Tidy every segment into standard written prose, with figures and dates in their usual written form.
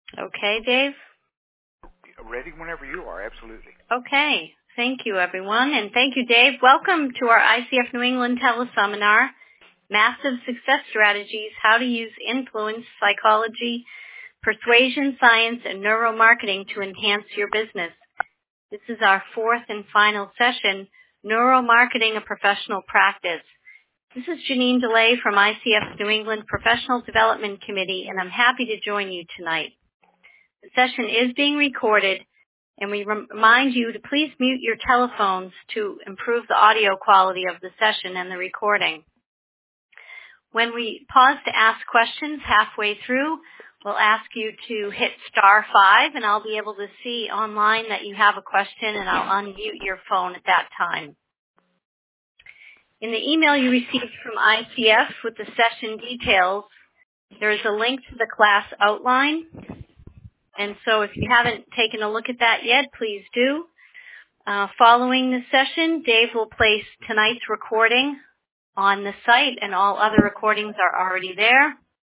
Okay, Dave? Ready whenever you are, absolutely. Okay. Thank you, everyone. And thank you, Dave. Welcome to our ICF New England teleseminar, Massive Success Strategies, How to Use Influence, Psychology, Persuasion Science, and Neuromarketing to Enhance Your Business. This is our fourth and final session, Neuromarketing a Professional Practice. This is Janine DeLay from ICF New England Professional Development Committee, and I'm happy to join you tonight. The session is being recorded, and we remind you to please mute your telephones to improve the audio quality of the session and the recording. When we pause to ask questions halfway through, we'll ask you to hit *5, and I'll be able to see online that you have a question, and I'll unmute your phone at that time. In the email you received from ICF with the session details, there is a link to the class outline. And so if you haven't taken a look at that yet, please do. Following the session, Dave will place tonight's recording on the site, and all other recordings are already there.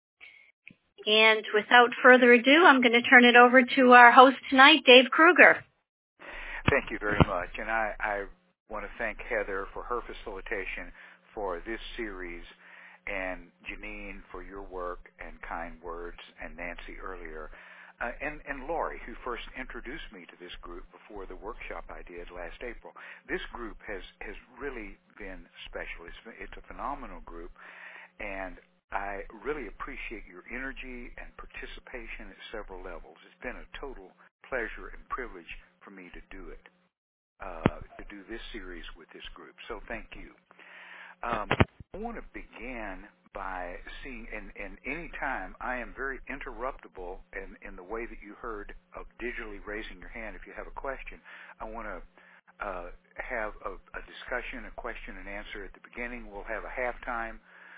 And without further ado, I'm going to turn it over to our host tonight, Dave Kruger. Thank you very much. And I want to thank Heather for her facilitation for this series, and Janine for your work and kind words, and Nancy earlier. And Lori, who first introduced me to this group before the workshop I did last April. This group has really been special. It's a phenomenal group, and I really appreciate your energy and participation at several levels. It's been a total pleasure and privilege for me to do it, to do this series with this group. So thank you. I want to begin by seeing, and any time I am very interruptible in the way that you heard of digitally raising your hand if you have a question. I want to have a discussion, a question and answer at the beginning. We'll have a halftime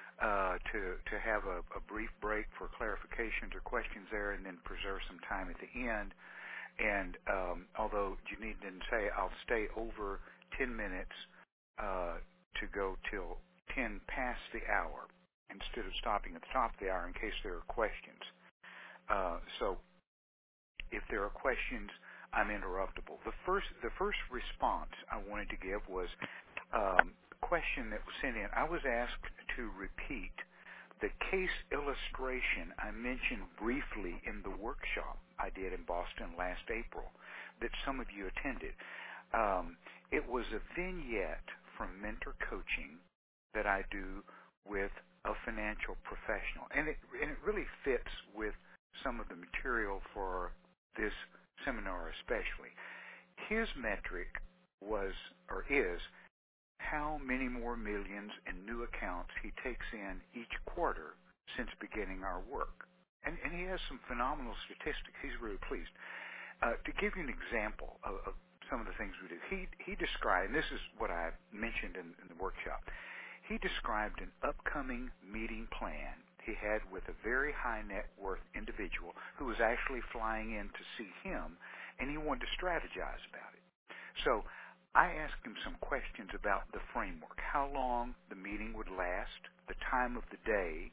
to have a brief break for clarifications or questions there, and then preserve some time at the end. And although Janine didn't say, I'll stay over 10 minutes to go till 10 past the hour instead of stopping at the top of the hour in case there are questions. So if there are questions, I'm interruptible. The first response I wanted to give was a question that was sent in. I was asked to repeat the case illustration I mentioned briefly in the workshop I did in Boston last April that some of you attended. It was a vignette from mentor coaching that I do with a financial professional, and it really fits with some of the material for this seminar especially. His metric was, or is, how many more millions in new accounts he takes in each quarter since beginning our work. And he has some phenomenal statistics. He's really pleased. To give you an example of some of the things we do, he described, and this is what I mentioned in the workshop, he described an upcoming meeting plan he had with a very high net worth individual who was actually flying in to see him, and he wanted to strategize about it. So I asked him some questions about the framework, how long the meeting would last, the time of the day,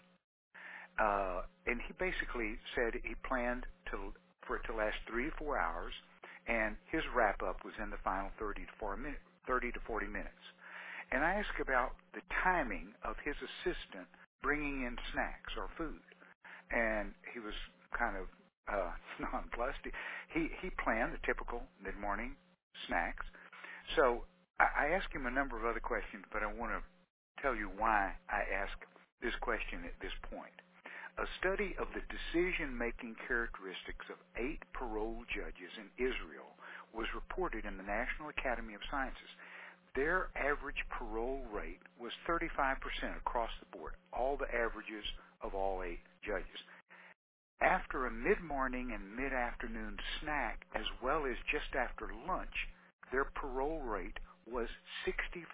and he basically said he planned for it to last 3 to 4 hours, and his wrap-up was in the final 30 to 40 minutes. And I asked about the timing of his assistant bringing in snacks or food, and he was kind of nonplussed. He planned the typical mid-morning snacks. So I asked him a number of other questions, but I want to tell you why I asked this question at this point. A study of the decision-making characteristics of 8 parole judges in Israel was reported in the National Academy of Sciences. Their average parole rate was 35% across the board, all the averages of all 8 judges. After a mid-morning and mid-afternoon snack, as well as just after lunch, their parole rate was 65%.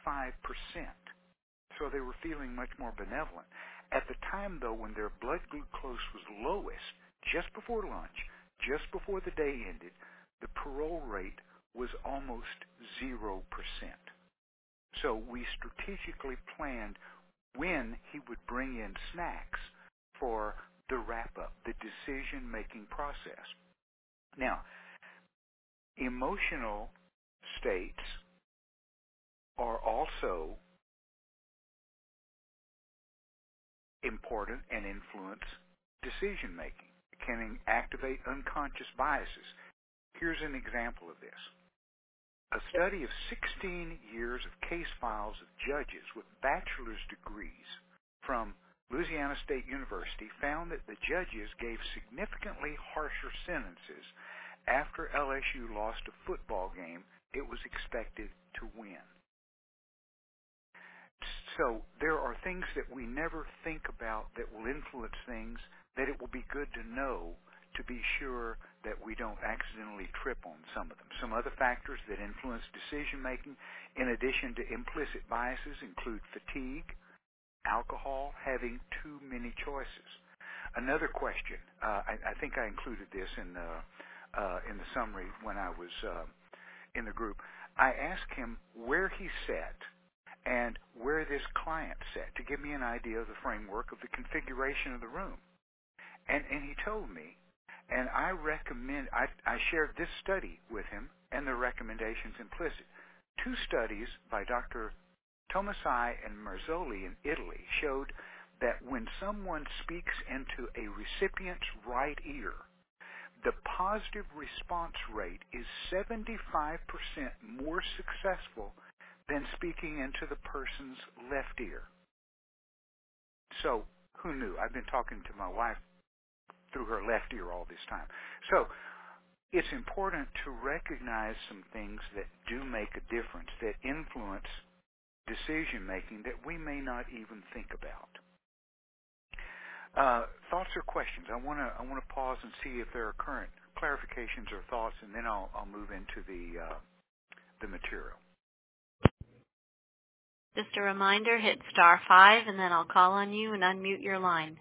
So they were feeling much more benevolent. At the time, though, when their blood glucose was lowest, just before lunch, just before the day ended, the parole rate was almost 0%. So we strategically planned when he would bring in snacks for the wrap-up, the decision-making process. Now, emotional states are also important and influence decision-making. It can activate unconscious biases. Here's an example of this. A study of 16 years of case files of judges with bachelor's degrees from Louisiana State University found that the judges gave significantly harsher sentences after LSU lost a football game it was expected to win. So there are things that we never think about that will influence things that it will be good to know to be sure that we don't accidentally trip on some of them. Some other factors that influence decision-making, in addition to implicit biases, include fatigue, alcohol, having too many choices. Another question, I think I included this in the summary when I was in the group. I asked him where he sat and where this client sat to give me an idea of the framework of the configuration of the room. And he told me, and I shared this study with him and the recommendations implicit. Two studies by Dr. Tomasai and Marzoli in Italy showed that when someone speaks into a recipient's right ear, the positive response rate is 75% more successful than speaking into the person's left ear. So, who knew? I've been talking to my wife through her left ear all this time. So, it's important to recognize some things that do make a difference, that influence decision-making that we may not even think about. Thoughts or questions? I want to pause and see if there are current clarifications or thoughts, and then I'll move into the material. Just a reminder, hit *5, and then I'll call on you and unmute your line.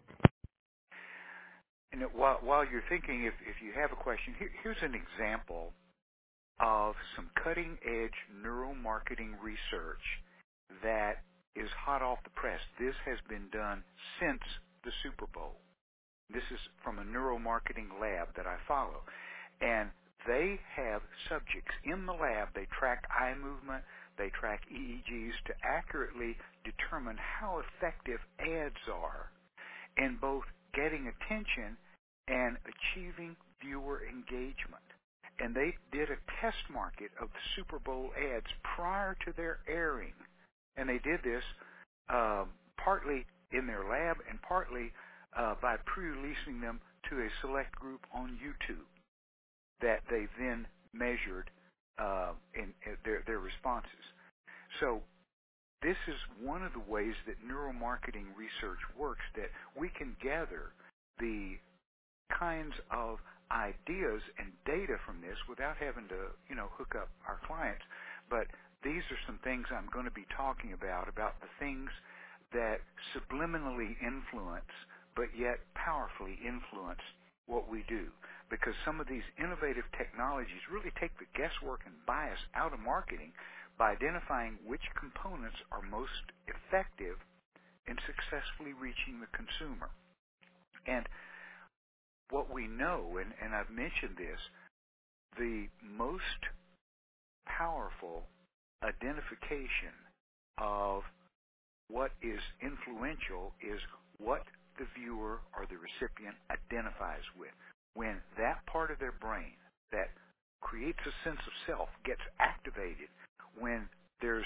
And while you're thinking, if you have a question, here's an example of some cutting-edge neuromarketing research that is hot off the press. This has been done since the Super Bowl. This is from a neuromarketing lab that I follow. And they have subjects in the lab. They track eye movement. They track EEGs to accurately determine how effective ads are in both getting attention and achieving viewer engagement. And they did a test market of the Super Bowl ads prior to their airing. And they did this partly in their lab and partly by pre-releasing them to a select group on YouTube that they then measured in their responses. So this is one of the ways that neuromarketing research works, that we can gather the kinds of ideas and data from this without having to, hook up our clients. But these are some things I'm going to be talking about the things that subliminally influence, but yet powerfully influence what we do. Because some of these innovative technologies really take the guesswork and bias out of marketing by identifying which components are most effective in successfully reaching the consumer. And what we know, and I've mentioned this, the most powerful identification of what is influential is what the viewer or the recipient identifies with. When that part of their brain that creates a sense of self gets activated, when there's,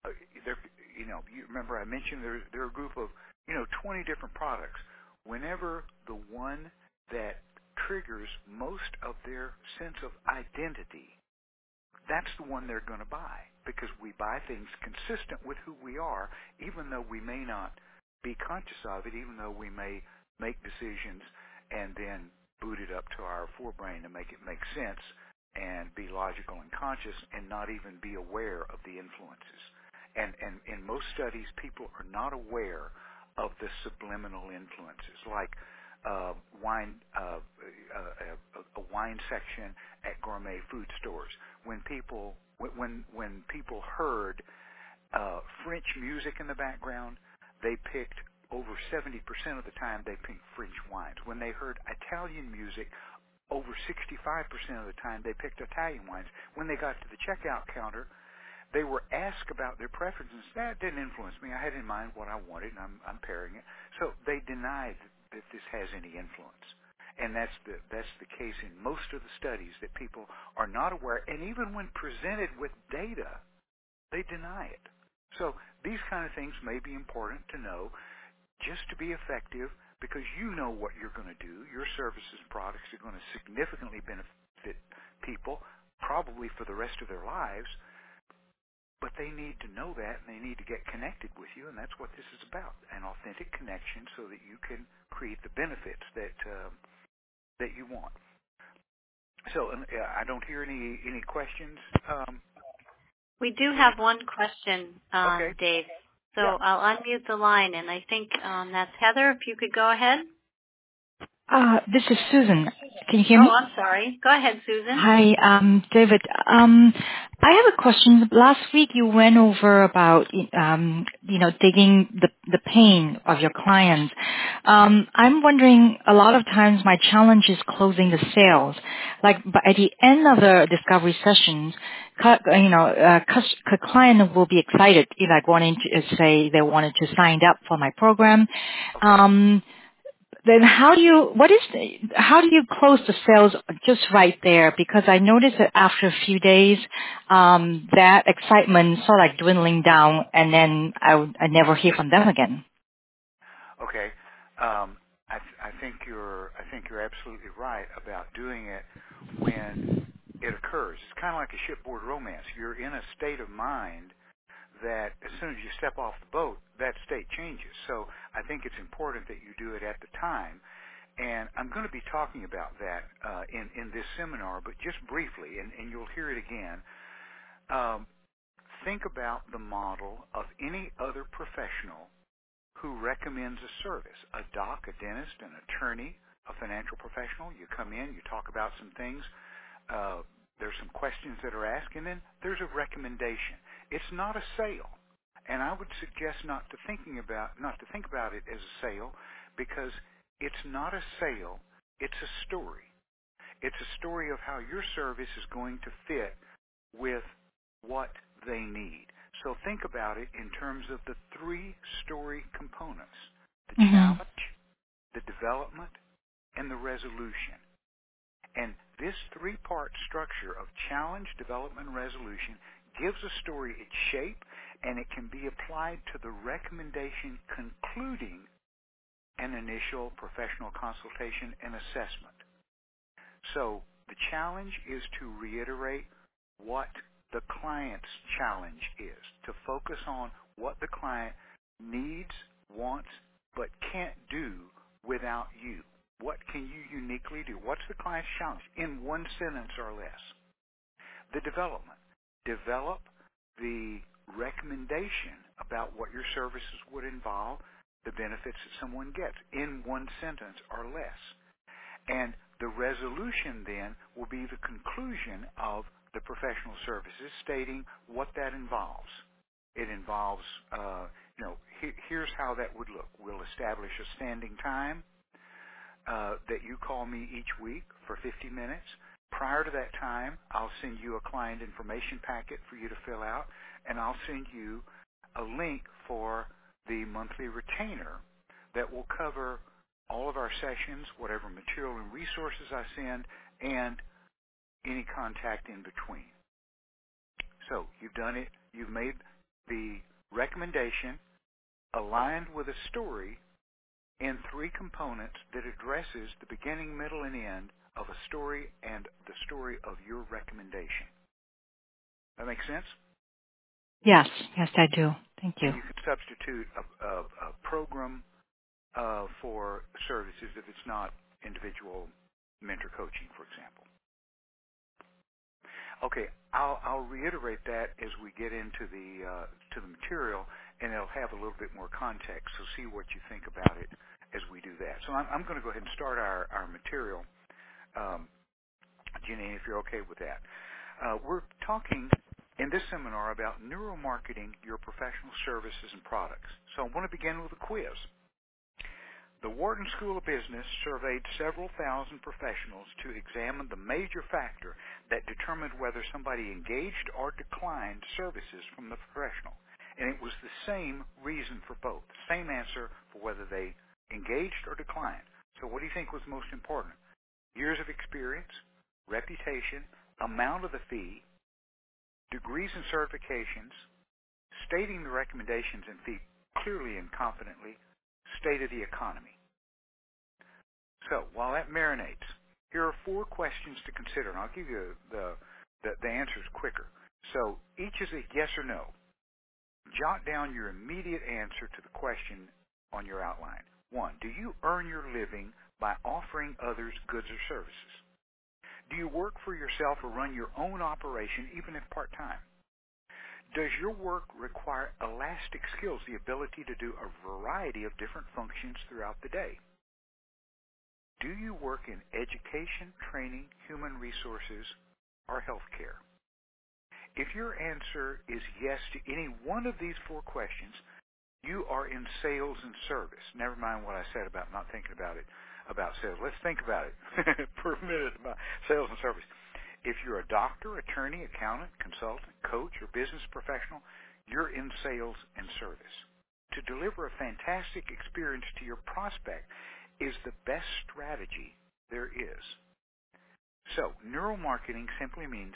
you remember I mentioned there are a group of, 20 different products. Whenever the one that triggers most of their sense of identity, that's the one they're going to buy, because we buy things consistent with who we are, even though we may not be conscious of it, even though we may make decisions and then boot it up to our forebrain to make it make sense and be logical and conscious and not even be aware of the influences. And in most studies, people are not aware of the subliminal influences, like a wine section at gourmet food stores. When people heard French music in the background, they picked over 70% of the time they picked French wines. When they heard Italian music, over 65% of the time they picked Italian wines. When they got to the checkout counter, they were asked about their preferences. That didn't influence me. I had in mind what I wanted, and I'm pairing it. So they denied that this has any influence. And that's the case in most of the studies, that people are not aware, and even when presented with data, they deny it. So these kind of things may be important to know just to be effective, because you know what you're going to do. Your services and products are going to significantly benefit people, probably for the rest of their lives, but they need to know that, and they need to get connected with you, and that's what this is about, an authentic connection so that you can create the benefits that you want. So I don't hear any questions. We do have one question, Okay. Dave. So Yeah. I'll unmute the line, and I think that's Heather. If you could go ahead. This is Susan. Can you hear me? Oh, I'm sorry. Go ahead, Susan. Hi, David. I have a question. Last week you went over about, digging the pain of your clients. I'm wondering, a lot of times my challenge is closing the sales. Like, but at the end of the discovery sessions, a client will be excited, like wanting to say they wanted to sign up for my program. Okay. Then how do you close the sales just right there? Because I noticed that after a few days, that excitement sort of like dwindling down, and then I never hear from them again. Okay. I think you're absolutely right about doing it when it occurs. It's kind of like a shipboard romance. You're in a state of mind that as soon as you step off the boat, that state changes. So I think it's important that you do it at the time. And I'm going to be talking about that in this seminar, but just briefly, and you'll hear it again. Think about the model of any other professional who recommends a service: a doc, a dentist, an attorney, a financial professional. You come in, you talk about some things. There's some questions that are asked, and then there's a recommendation. It's not a sale, and I would suggest not to think about it as a sale, because it's not a sale. It's a story. It's a story of how your service is going to fit with what they need. So think about it in terms of the 3 story components: the challenge, the development, and the resolution. And this 3-part structure of challenge, development, and resolution gives a story its shape, and it can be applied to the recommendation concluding an initial professional consultation and assessment. So the challenge is to reiterate what the client's challenge is, to focus on what the client needs, wants, but can't do without you. What can you uniquely do? What's the client's challenge in 1 sentence or less? The development. Develop the recommendation about what your services would involve, the benefits that someone gets in 1 sentence or less. And the resolution then will be the conclusion of the professional services, stating what that involves. It involves, here's how that would look. We'll establish a standing time that you call me each week for 50 minutes. Prior to that time, I'll send you a client information packet for you to fill out, and I'll send you a link for the monthly retainer that will cover all of our sessions, whatever material and resources I send, and any contact in between. So you've done it. You've made the recommendation aligned with a story in 3 components that addresses the beginning, middle, and end of a story and the story of your recommendation. That make sense? Yes, I do. Thank you. And you can substitute a program for services if it's not individual mentor coaching, for example. Okay, I'll reiterate that as we get into the material, and it'll have a little bit more context. So see what you think about it as we do that. So I'm going to go ahead and start our material, Jenny, if you're okay with that. We're talking in this seminar about neuromarketing your professional services and products. So I want to begin with a quiz. The Wharton School of Business surveyed several thousand professionals to examine the major factor that determined whether somebody engaged or declined services from the professional. And it was the same reason for both, the same answer for whether they engaged or declined. So what do you think was most important? Years of experience, reputation, amount of the fee, degrees and certifications, stating the recommendations and fee clearly and confidently, state of the economy. So while that marinates, here are 4 questions to consider, and I'll give you the answers quicker. So each is a yes or no. Jot down your immediate answer to the question on your outline. 1, do you earn your living by offering others goods or services? Do you work for yourself or run your own operation, even if part-time? Does your work require elastic skills, the ability to do a variety of different functions throughout the day? Do you work in education, training, human resources, or healthcare? If your answer is yes to any one of these 4 questions, you are in sales and service. Never mind what I said about not thinking about sales. Let's think about it for a minute about sales and service. If you're a doctor, attorney, accountant, consultant, coach, or business professional, you're in sales and service. To deliver a fantastic experience to your prospect is the best strategy there is. So, neuromarketing simply means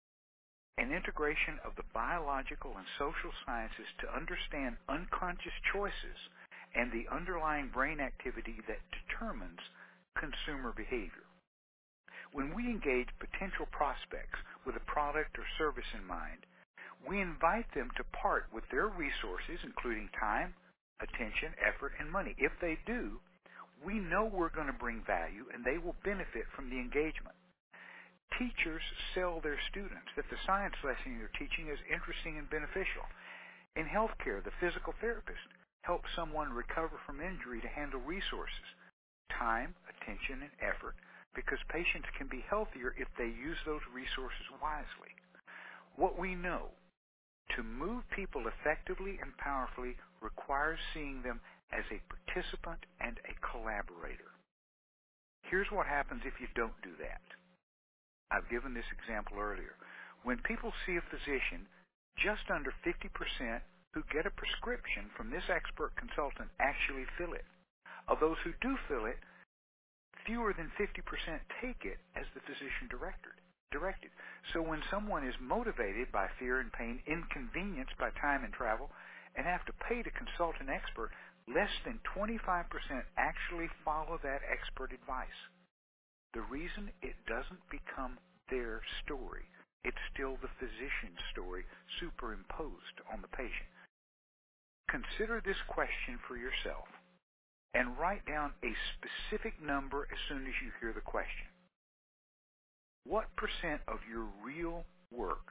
an integration of the biological and social sciences to understand unconscious choices and the underlying brain activity that determines consumer behavior. When we engage potential prospects with a product or service in mind, we invite them to part with their resources, including time, attention, effort, and money. If they do, we know we're going to bring value and they will benefit from the engagement. Teachers sell their students that the science lesson you're teaching is interesting and beneficial. In healthcare, the physical therapist helps someone recover from injury to handle resources, time, attention, and effort, because patients can be healthier if they use those resources wisely. What we know, to move people effectively and powerfully requires seeing them as a participant and a collaborator. Here's what happens if you don't do that. I've given this example earlier. When people see a physician, just under 50% who get a prescription from this expert consultant actually fill it. Of those who do fill it, fewer than 50% take it as the physician directed. So when someone is motivated by fear and pain, inconvenienced by time and travel, and have to pay to consult an expert, less than 25% actually follow that expert advice. The reason it doesn't become their story, it's still the physician's story superimposed on the patient. Consider this question for yourself and write down a specific number as soon as you hear the question. What percent of your real work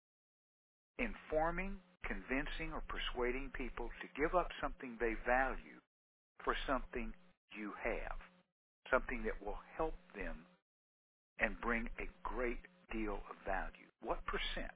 informing, convincing, or persuading people to give up something they value for something you have, something that will help them and bring a great deal of value? What percent?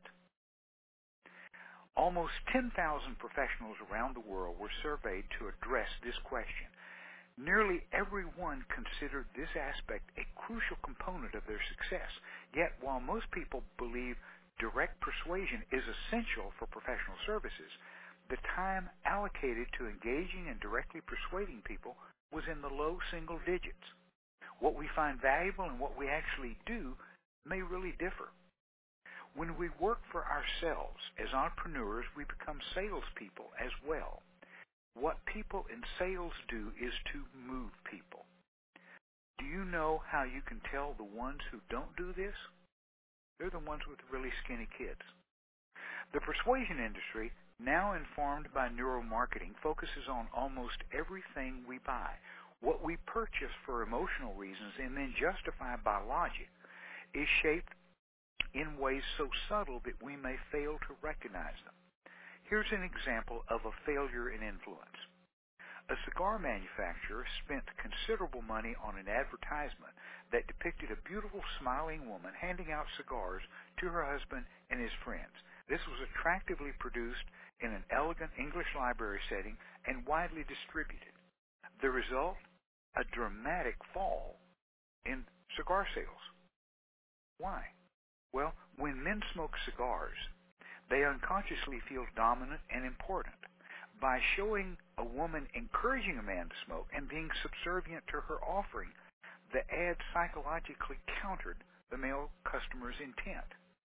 Almost 10,000 professionals around the world were surveyed to address this question. Nearly everyone considered this aspect a crucial component of their success. Yet, while most people believe direct persuasion is essential for professional services, the time allocated to engaging and directly persuading people was in the low single digits. What we find valuable and what we actually do may really differ. When we work for ourselves as entrepreneurs, we become salespeople as well. What people in sales do is to move people. Do you know how you can tell the ones who don't do this? They're the ones with really skinny kids. The persuasion industry, now informed by neuromarketing, focuses on almost everything we buy. What we purchase for emotional reasons and then justify by logic is shaped in ways so subtle that we may fail to recognize them. Here's an example of a failure in influence. A cigar manufacturer spent considerable money on an advertisement that depicted a beautiful, smiling woman handing out cigars to her husband and his friends. This was attractively produced in an elegant English library setting and widely distributed. The result? a dramatic fall in cigar sales. Why? Well, when men smoke cigars, they unconsciously feel dominant and important. By showing a woman encouraging a man to smoke and being subservient to her offering, the ad psychologically countered the male customer's intent.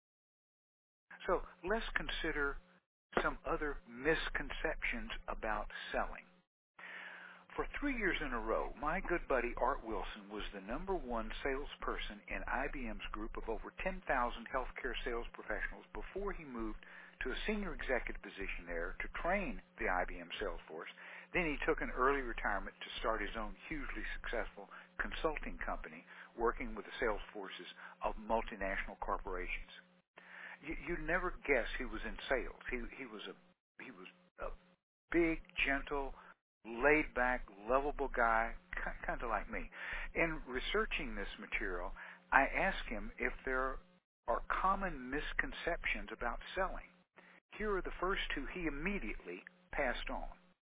So let's consider some other misconceptions about selling. For 3 years in a row, my good buddy Art Wilson was the #1 salesperson in IBM's group of over 10,000 healthcare sales professionals before he moved to a senior executive position there to train the IBM sales force. Then he took an early retirement to start his own hugely successful consulting company working with the sales forces of multinational corporations. You'd never guess he was in sales. He was a big, gentle, laid-back, lovable guy, kind of like me. In researching this material, I asked him if there are common misconceptions about selling. Here are the first two he immediately passed on.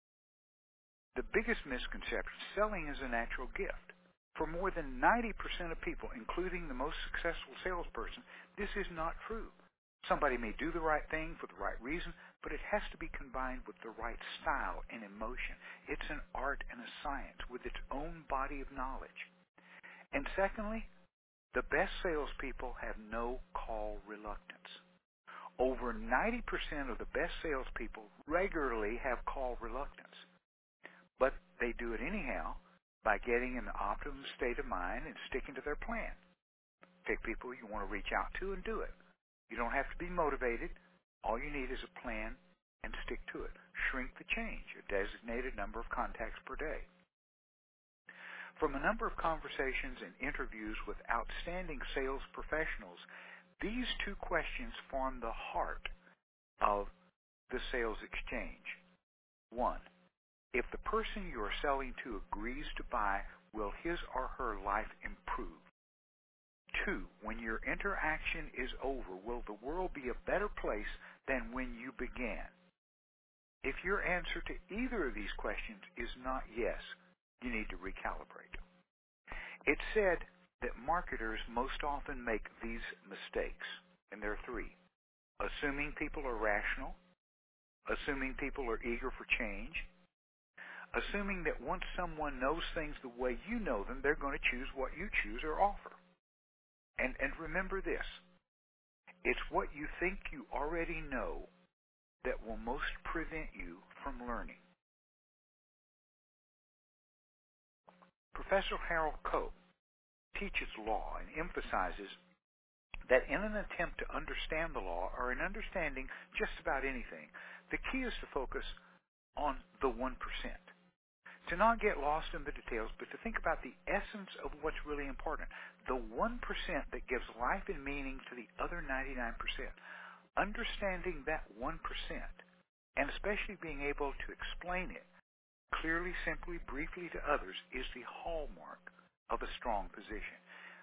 The biggest misconception: selling is a natural gift. For more than 90% of people, including the most successful salesperson, this is not true. Somebody may do the right thing for the right reason, but it has to be combined with the right style and emotion. It's an art and a science with its own body of knowledge. And secondly, the best salespeople have no call reluctance. Over 90% of the best salespeople regularly have call reluctance, but they do it anyhow by getting in the optimum state of mind and sticking to their plan. Pick people you want to reach out to and do it. You don't have to be motivated. All you need is a plan and stick to it. Shrink the change, a designated number of contacts per day. From a number of conversations and interviews with outstanding sales professionals, these two questions form the heart of the sales exchange. 1. If the person you are selling to agrees to buy, will his or her life improve? 2. When your interaction is over, will the world be a better place than when you began? If your answer to either of these questions is not yes, you need to recalibrate. It's said that marketers most often make these mistakes, and there are 3. Assuming people are rational, assuming people are eager for change, assuming that once someone knows things the way you know them, they're going to choose what you choose or offer. And remember this, it's what you think you already know that will most prevent you from learning. Professor Harold Koch teaches law and emphasizes that in an attempt to understand the law or in understanding just about anything, the key is to focus on the 1%. To not get lost in the details, but to think about the essence of what's really important. The 1% that gives life and meaning to the other 99%. Understanding that 1%, and especially being able to explain it clearly, simply, briefly to others, is the hallmark of a strong position.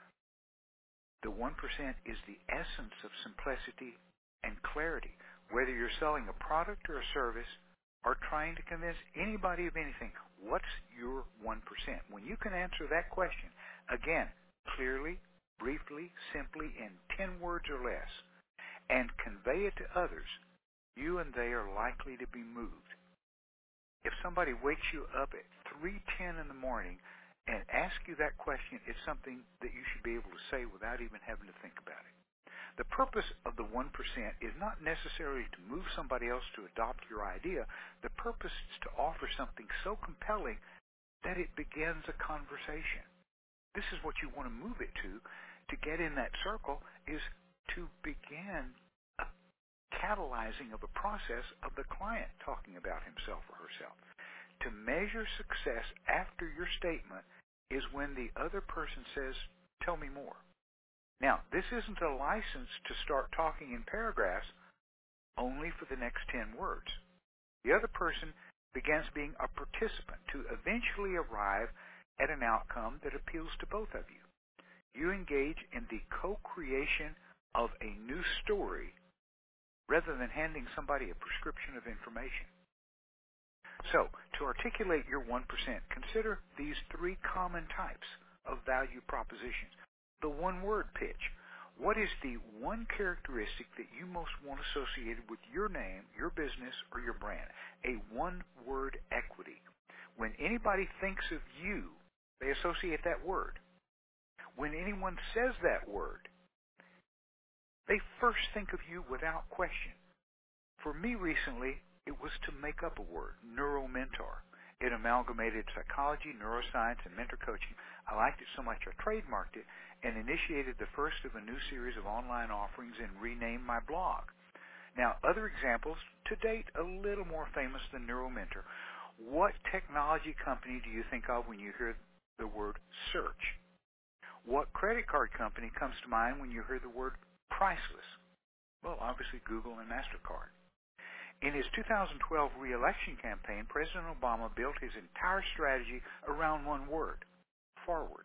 The 1% is the essence of simplicity and clarity. Whether you're selling a product or a service, or trying to convince anybody of anything, what's your 1%? When you can answer that question, again, clearly, briefly, simply, in 10 words or less, and convey it to others, you and they are likely to be moved. If somebody wakes you up at 3:10 in the morning and asks you that question, it's something that you should be able to say without even having to think about it. The purpose of the 1% is not necessarily to move somebody else to adopt your idea. The purpose is to offer something so compelling that it begins a conversation. This is what you want to move it to get in that circle, is to begin a catalyzing of a process of the client talking about himself or herself. To measure success after your statement is when the other person says, "Tell me more." Now, this isn't a license to start talking in paragraphs only for the next 10 words. The other person begins being a participant to eventually arrive at an outcome that appeals to both of you. You engage in the co-creation of a new story rather than handing somebody a prescription of information. So, to articulate your 1%, consider these three common types of value propositions. The one-word pitch. What is the one characteristic that you most want associated with your name, your business, or your brand? A one-word equity. When anybody thinks of you, they associate that word. When anyone says that word, they first think of you without question. For me recently, it was to make up a word, NeuroMentor. It amalgamated psychology, neuroscience, and mentor coaching. I liked it so much I trademarked it and initiated the first of a new series of online offerings and renamed my blog. Now, other examples, to date, a little more famous than NeuroMentor. What technology company do you think of when you hear the word search? What credit card company comes to mind when you hear the word priceless? Well, obviously Google and MasterCard. In his 2012 re-election campaign, President Obama built his entire strategy around one word, forward.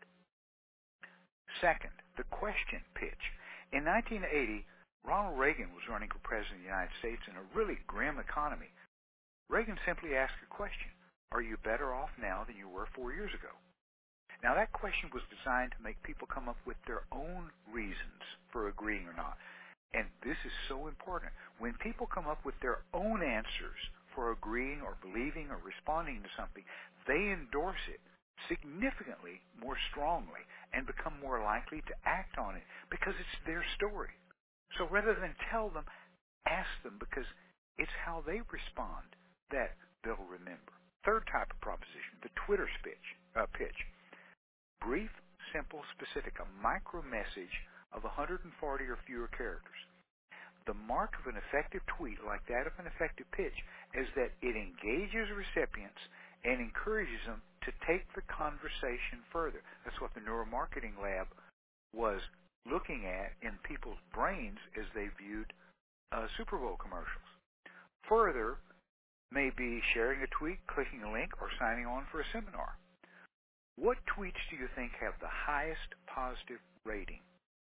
Second, the question pitch. In 1980, Ronald Reagan was running for President of the United States in a really grim economy. Reagan simply asked a question, are you better off now than you were 4 years ago? Now, that question was designed to make people come up with their own reasons for agreeing or not. And this is so important. When people come up with their own answers for agreeing or believing or responding to something, they endorse it significantly more strongly and become more likely to act on it because it's their story. So rather than tell them, ask them, because it's how they respond that they'll remember. Third type of proposition, the Twitter pitch. Brief, simple, specific, a micro message of 140 or fewer characters. The mark of an effective tweet, like that of an effective pitch, is that it engages recipients and encourages them to take the conversation further. That's what the Neuromarketing Lab was looking at in people's brains as they viewed Super Bowl commercials. Further, maybe sharing a tweet, clicking a link, or signing on for a seminar. What tweets do you think have the highest positive rating?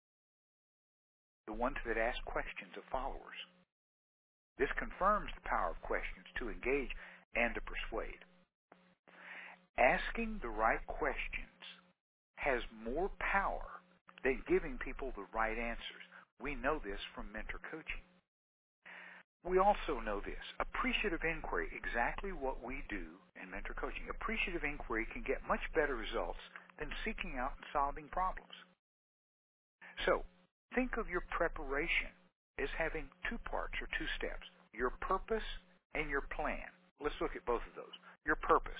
The ones that ask questions of followers. This confirms the power of questions to engage and to persuade. Asking the right questions has more power than giving people the right answers. We know this from mentor coaching. We also know this. Appreciative inquiry, exactly what we do in mentor coaching. Appreciative inquiry can get much better results than seeking out and solving problems. So, think of your preparation as having two parts or two steps, your purpose and your plan. Let's look at both of those. Your purpose.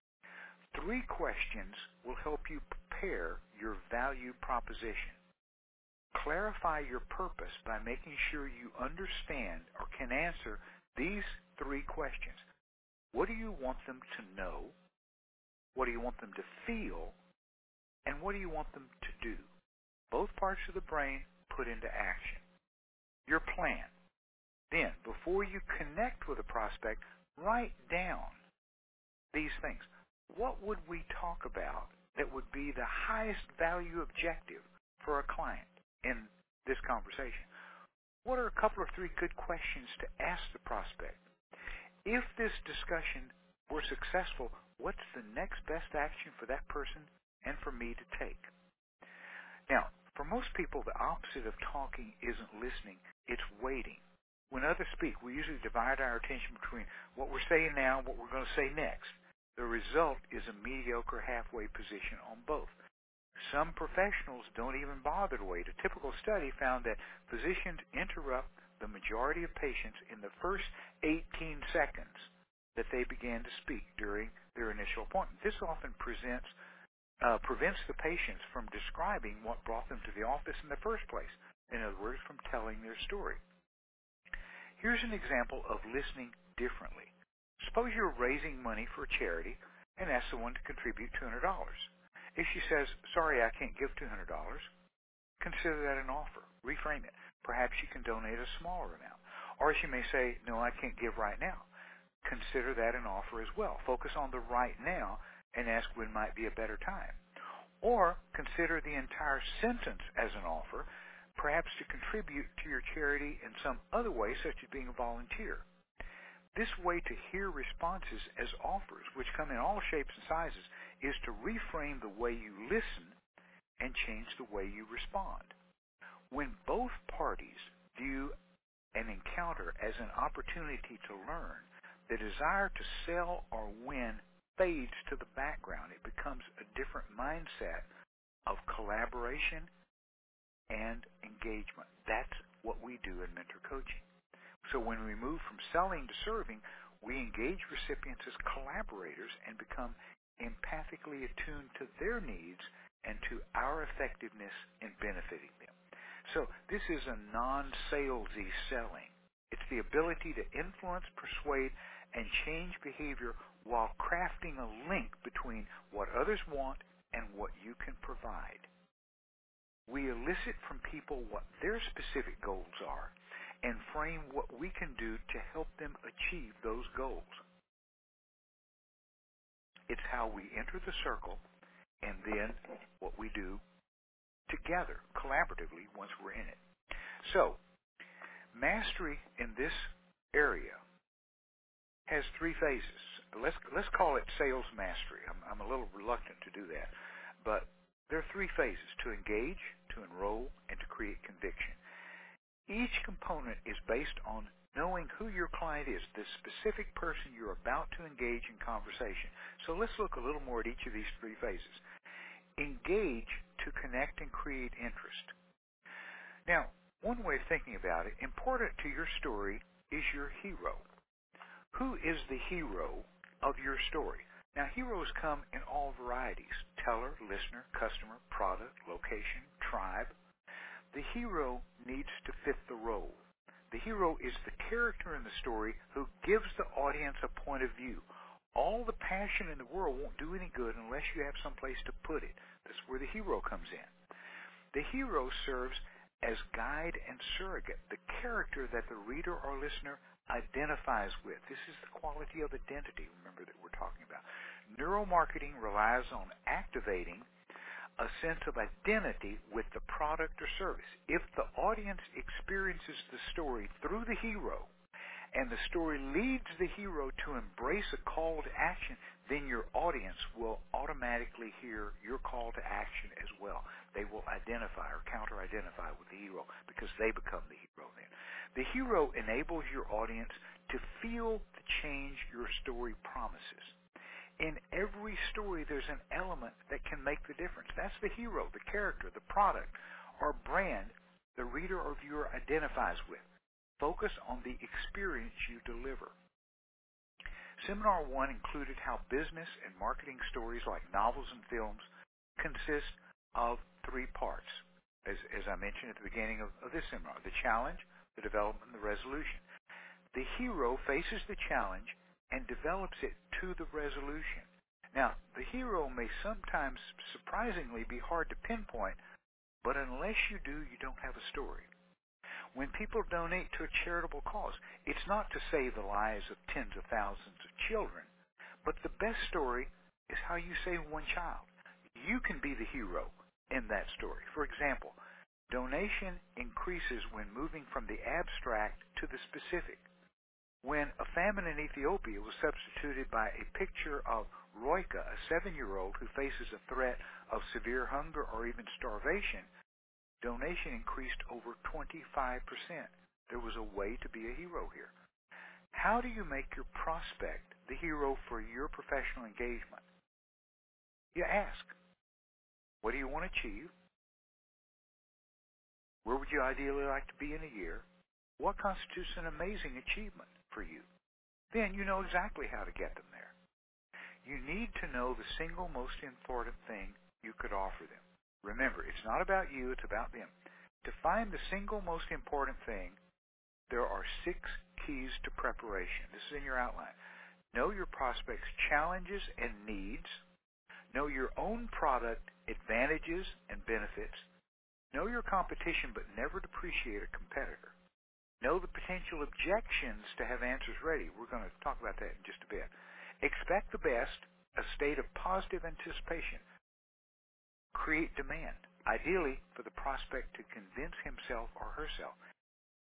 3 questions will help you prepare your value proposition. Clarify your purpose by making sure you understand or can answer these 3 questions. What do you want them to know? What do you want them to feel? And what do you want them to do? Both parts of the brain put into action. Your plan. Then, before you connect with a prospect, write down these things. What would we talk about that would be the highest value objective for a client in this conversation? What are a couple or 3 good questions to ask the prospect? If this discussion were successful, what's the next best action for that person and for me to take? Now, for most people, the opposite of talking isn't listening, it's waiting. When others speak, we usually divide our attention between what we're saying now and what we're going to say next. The result is a mediocre halfway position on both. Some professionals don't even bother to wait. A typical study found that physicians interrupt the majority of patients in the first 18 seconds that they began to speak during their initial appointment. This often prevents the patients from describing what brought them to the office in the first place. In other words, from telling their story. Here's an example of listening differently. Suppose you're raising money for a charity and ask someone to contribute $200. If she says, sorry, I can't give $200, consider that an offer. Reframe it. Perhaps you can donate a smaller amount. Or she may say, no, I can't give right now. Consider that an offer as well. Focus on the right now and ask when might be a better time. Or consider the entire sentence as an offer, perhaps to contribute to your charity in some other way, such as being a volunteer. This way to hear responses as offers, which come in all shapes and sizes, is to reframe the way you listen and change the way you respond. When both parties view an encounter as an opportunity to learn, the desire to sell or win fades to the background. It becomes a different mindset of collaboration and engagement. That's what we do in mentor coaching. So when we move from selling to serving, we engage recipients as collaborators and become empathically attuned to their needs and to our effectiveness in benefiting them. So this is a non-salesy selling. It's the ability to influence, persuade, and change behavior while crafting a link between what others want and what you can provide. We elicit from people what their specific goals are and frame what we can do to help them achieve those goals. It's how we enter the circle and then what we do together, collaboratively, once we're in it. So, mastery in this area has three phases. Let's call it sales mastery. I'm a little reluctant to do that. But there are three phases: to engage, to enroll, and to create conviction. Each component is based on knowing who your client is, the specific person you're about to engage in conversation. So let's look a little more at each of these three phases. Engage to connect and create interest. Now, one way of thinking about it, important to your story is your hero. Who is the hero of your story? Now, heroes come in all varieties: teller, listener, customer, product, location, tribe. The hero needs to fit the role. The hero is the character in the story who gives the audience a point of view. All the passion in the world won't do any good unless you have some place to put it. That's where the hero comes in. The hero serves as guide and surrogate, the character that the reader or listener identifies with. This is the quality of identity, remember, that we're talking about. Neuromarketing relies on activating a sense of identity with the product or service. If the audience experiences the story through the hero, and the story leads the hero to embrace a call to action, then your audience will automatically hear your call to action as well. They will identify or counter-identify with the hero because they become the hero then. The hero enables your audience to feel the change your story promises. In every story, there's an element that can make the difference. That's the hero, the character, the product, or brand the reader or viewer identifies with. Focus on the experience you deliver. Seminar 1 included how business and marketing stories like novels and films consist of three parts, as I mentioned at the beginning of this seminar: the challenge, the development, and the resolution. The hero faces the challenge and develops it to the resolution. Now, the hero may sometimes surprisingly be hard to pinpoint, but unless you do, you don't have a story. When people donate to a charitable cause, it's not to save the lives of tens of thousands of children, but the best story is how you save one child. You can be the hero in that story. For example, donation increases when moving from the abstract to the specific. When a famine in Ethiopia was substituted by a picture of Roika, a 7-year-old who faces a threat of severe hunger or even starvation, donation increased over 25%. There was a way to be a hero here. How do you make your prospect the hero for your professional engagement? You ask, what do you want to achieve? Where would you ideally like to be in a year? What constitutes an amazing achievement for you? Then you know exactly how to get them there. You need to know the single most important thing you could offer them. Remember, it's not about you, it's about them. To find the single most important thing, there are 6 keys to preparation. This is in your outline. Know your prospect's challenges and needs. Know your own product advantages and benefits. Know your competition, but never depreciate a competitor. Know the potential objections to have answers ready. We're going to talk about that in just a bit. Expect the best, a state of positive anticipation. Create demand, ideally for the prospect to convince himself or herself.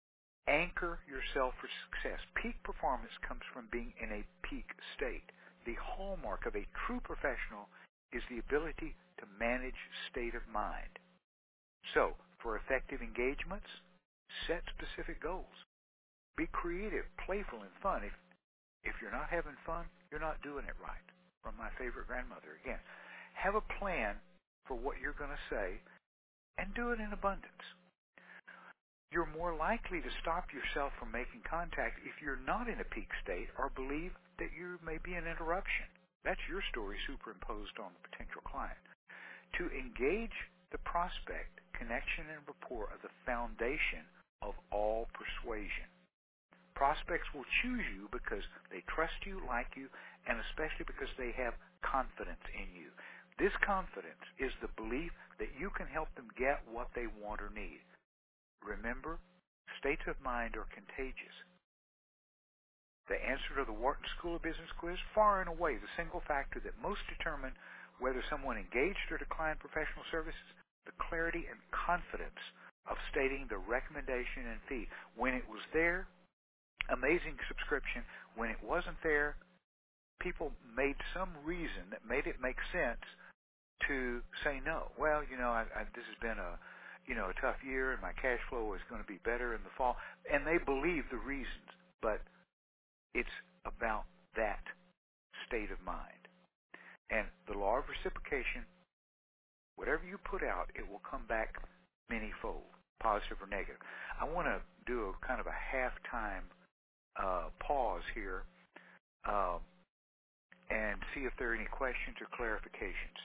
Anchor yourself for success. Peak performance comes from being in a peak state. The hallmark of a true professional is the ability to manage state of mind. So, for effective engagements, set specific goals. Be creative, playful, and fun. If you're not having fun, you're not doing it right. From my favorite grandmother. Again, have a plan for what you're going to say and do it in abundance. You're more likely to stop yourself from making contact if you're not in a peak state or believe that you may be an interruption. That's your story superimposed on the potential client. To engage the prospect, connection and rapport are the foundation of all persuasion. Prospects will choose you because they trust you, like you, and especially because they have confidence in you. This confidence is the belief that you can help them get what they want or need. Remember, states of mind are contagious. The answer to the Wharton School of Business quiz, far and away the single factor that most determine whether someone engaged or declined professional services, the clarity and confidence of stating the recommendation and fee. When it was there, amazing subscription. When it wasn't there, people made some reason that made it make sense to say no. Well, this has been a tough year, and my cash flow is going to be better in the fall. And they believe the reasons, but it's about that state of mind. And the law of reciprocation, whatever you put out, it will come back many-fold, positive or negative. I want to do a kind of a halftime pause here and see if there are any questions or clarifications.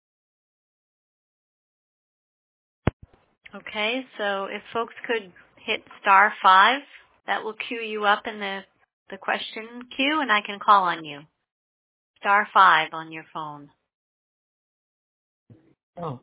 Okay, so if folks could hit *5, that will queue you up in the question queue, and I can call on you. *5 on your phone. Oh.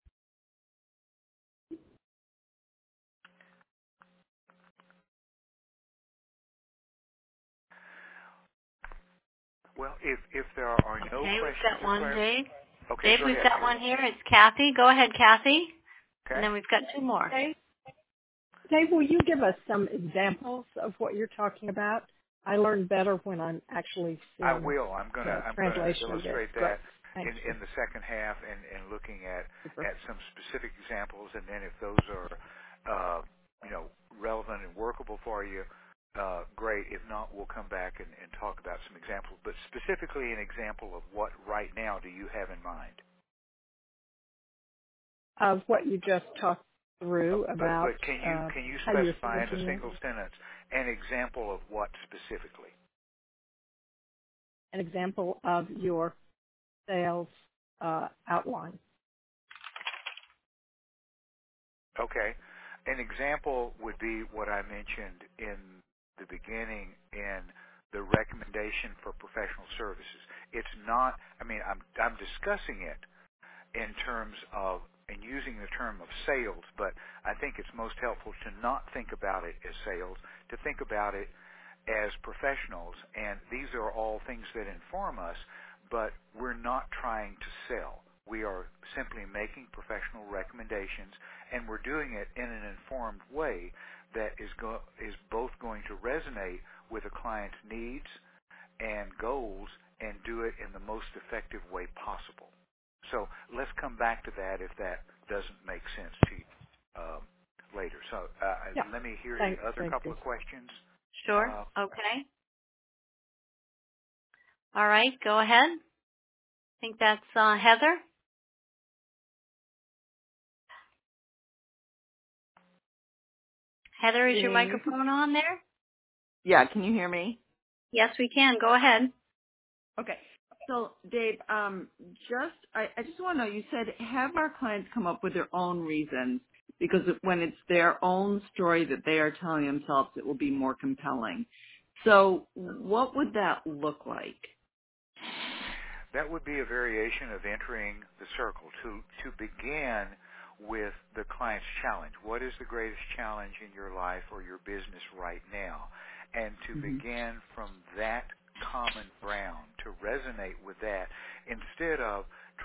Well, if there are no questions, we've got one, Dave. Okay, Dave, we've got one here. It's Kathy. Go ahead, Kathy. Okay. And then we've got two more. Dave, will you give us some examples of what you're talking about? I learn better when I'm actually seeing I will. I'm going to illustrate that in the second half and looking at some specific examples, and then if those are relevant and workable for you, great. If not, we'll come back and talk about some examples. But specifically an example of what right now do you have in mind? Of what you just talked through about. But can you specify in a single sentence an example of what specifically? An example of your sales outline. Okay. An example would be what I mentioned in the beginning in the recommendation for professional services. It's not, I'm discussing it in terms of, and using the term of sales, but I think it's most helpful to not think about it as sales, to think about it as professionals, and these are all things that inform us, but we're not trying to sell. We are simply making professional recommendations, and we're doing it in an informed way that is both going to resonate with a client's needs and goals and do it in the most effective way possible. So let's come back to that if that doesn't make sense to you later. So let me hear the other couple of questions. Sure. Okay. All right. Go ahead. I think that's Heather. Heather, is your microphone on there? Yeah. Can you hear me? Yes, we can. Go ahead. Okay. So, Dave, I just want to know, you said have our clients come up with their own reasons, because when it's their own story that they are telling themselves, it will be more compelling. So what would that look like? That would be a variation of entering the circle to begin with the client's challenge. What is the greatest challenge in your life or your business right now? And to begin from that common ground, to resonate with that, instead of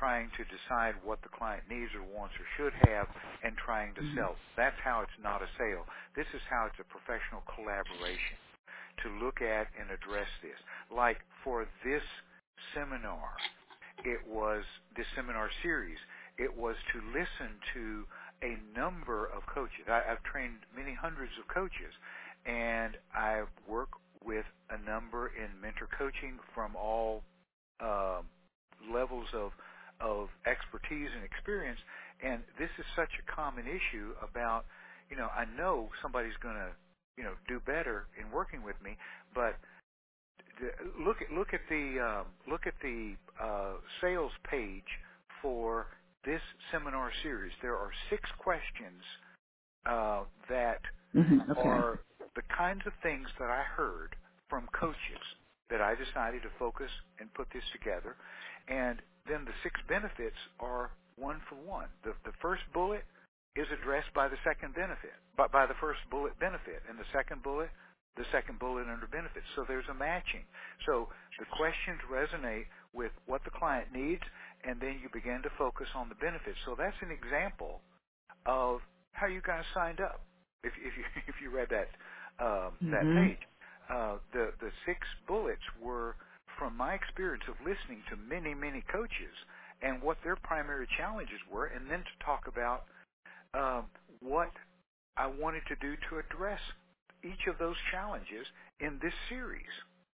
trying to decide what the client needs or wants or should have and trying to sell. That's how it's not a sale. This is how it's a professional collaboration to look at and address this. Like for this seminar, this seminar series, it was to listen to a number of coaches. I've trained many hundreds of coaches, and I work with a number in mentor coaching from all levels of expertise and experience. And this is such a common issue about, I know somebody's going to, do better in working with me, but look at the sales page for this seminar series. There are 6 questions that are the kinds of things that I heard from coaches that I decided to focus and put this together. And then the 6 benefits are one for one. The first bullet is addressed by the second benefit, by the first bullet benefit, and the second bullet under benefits. So there's a matching. So the questions resonate with what the client needs, and then you begin to focus on the benefits. So that's an example of how you guys signed up. If you read that page, the 6 bullets were from my experience of listening to many coaches and what their primary challenges were, and then to talk about what I wanted to do to address each of those challenges in this series.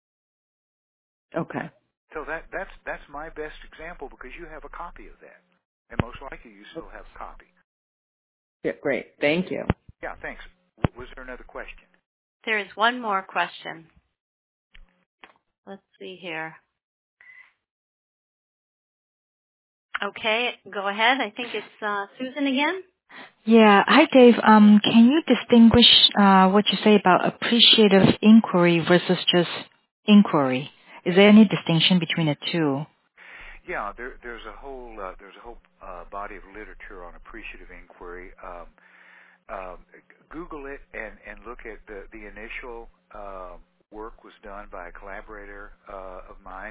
Okay. So that's my best example, because you have a copy of that, and most likely you still have a copy. Yeah, great. Thank you. Yeah, thanks. Was there another question? There is one more question. Let's see here. Okay, go ahead. I think it's Susan again. Yeah. Hi, Dave. Can you distinguish what you say about appreciative inquiry versus just inquiry? Is there any distinction between the two? Yeah, there's a whole body of literature on appreciative inquiry. Google it and look at the initial work was done by a collaborator of mine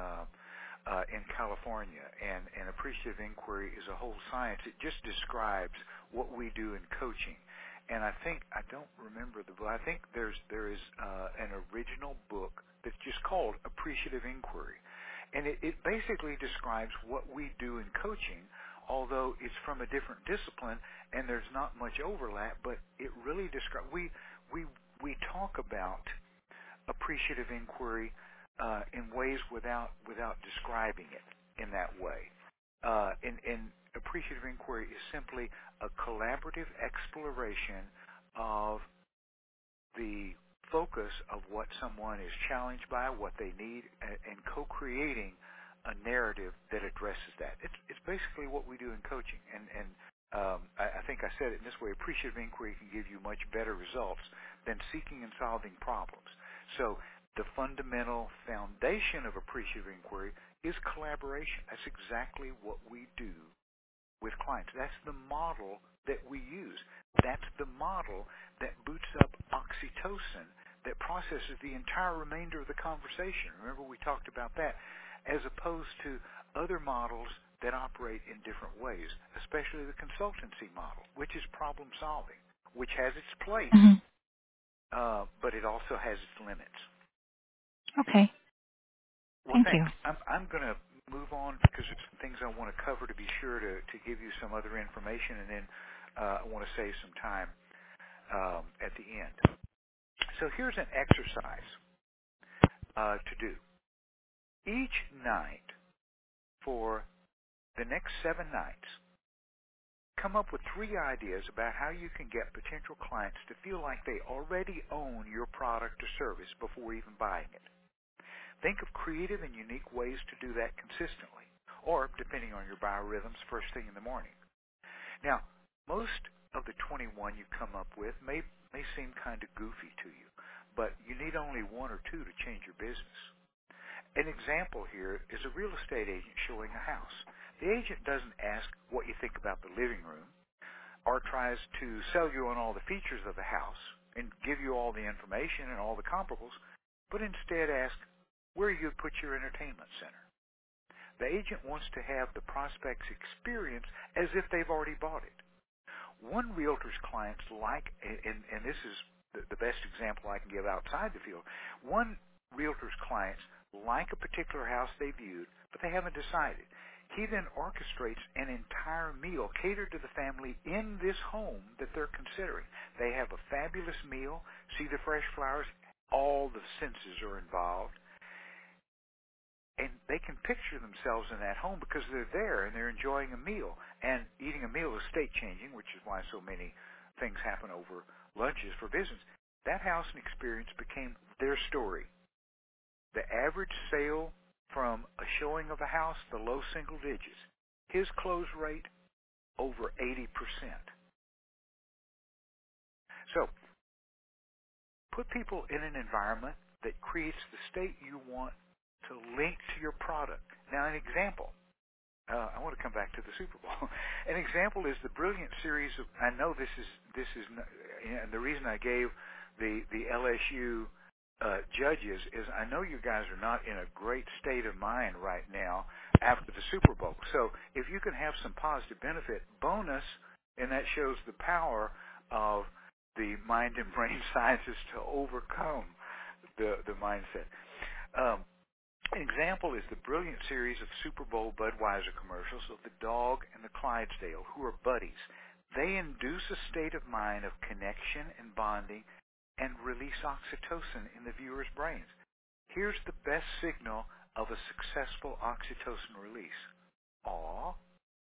in California, and appreciative inquiry is a whole science. It just describes what we do in coaching. And I don't remember the book. I think there is an original book that's just called Appreciative Inquiry, and it basically describes what we do in coaching, although it's from a different discipline and there's not much overlap. But it really describes we talk about appreciative inquiry in ways without describing it in that way. And appreciative inquiry is simply a collaborative exploration of the focus of what someone is challenged by, what they need, and co-creating a narrative that addresses that. It's basically what we do in coaching. And I think I said it in this way: appreciative inquiry can give you much better results than seeking and solving problems. So the fundamental foundation of appreciative inquiry is collaboration. That's exactly what we do with clients. That's the model that we use. That's the model that boots up oxytocin, that processes the entire remainder of the conversation. Remember, we talked about that, as opposed to other models that operate in different ways, especially the consultancy model, which is problem solving, which has its place, but it also has its limits. Okay. Well, Thank you. I'm going to move on because there's some things I want to cover to be sure to give you some other information, and then I want to save some time at the end. So here's an exercise to do. Each night for the next 7 nights, come up with 3 ideas about how you can get potential clients to feel like they already own your product or service before even buying it. Think of creative and unique ways to do that consistently, or, depending on your biorhythms, first thing in the morning. Now, most of the 21 you come up with may seem kind of goofy to you, but you need only 1 or 2 to change your business. An example here is a real estate agent showing a house. The agent doesn't ask what you think about the living room, or tries to sell you on all the features of the house and give you all the information and all the comparables, but instead asks where you'd put your entertainment center. The agent wants to have the prospect's experience as if they've already bought it. One realtor's clients like, and this is the best example I can give outside the field, one realtor's clients like a particular house they viewed, but they haven't decided. He then orchestrates an entire meal catered to the family in this home that they're considering. They have a fabulous meal, see the fresh flowers, all the senses are involved, and they can picture themselves in that home because they're there and they're enjoying a meal. And eating a meal is state-changing, which is why so many things happen over lunches for business. That house and experience became their story. The average sale from a showing of a house, the low single digits. His close rate, over 80%. So, put people in an environment that creates the state you want to link to your product. Now, an example. I want to come back to the Super Bowl. An example is the brilliant series of. I know this is, and the reason I gave the LSU judges is I know you guys are not in a great state of mind right now after the Super Bowl. So if you can have some positive benefit, bonus, and that shows the power of the mind and brain sciences to overcome the mindset. An example is the brilliant series of Super Bowl Budweiser commercials of the dog and the Clydesdale, who are buddies. They induce a state of mind of connection and bonding and release oxytocin in the viewer's brains. Here's the best signal of a successful oxytocin release. Aw.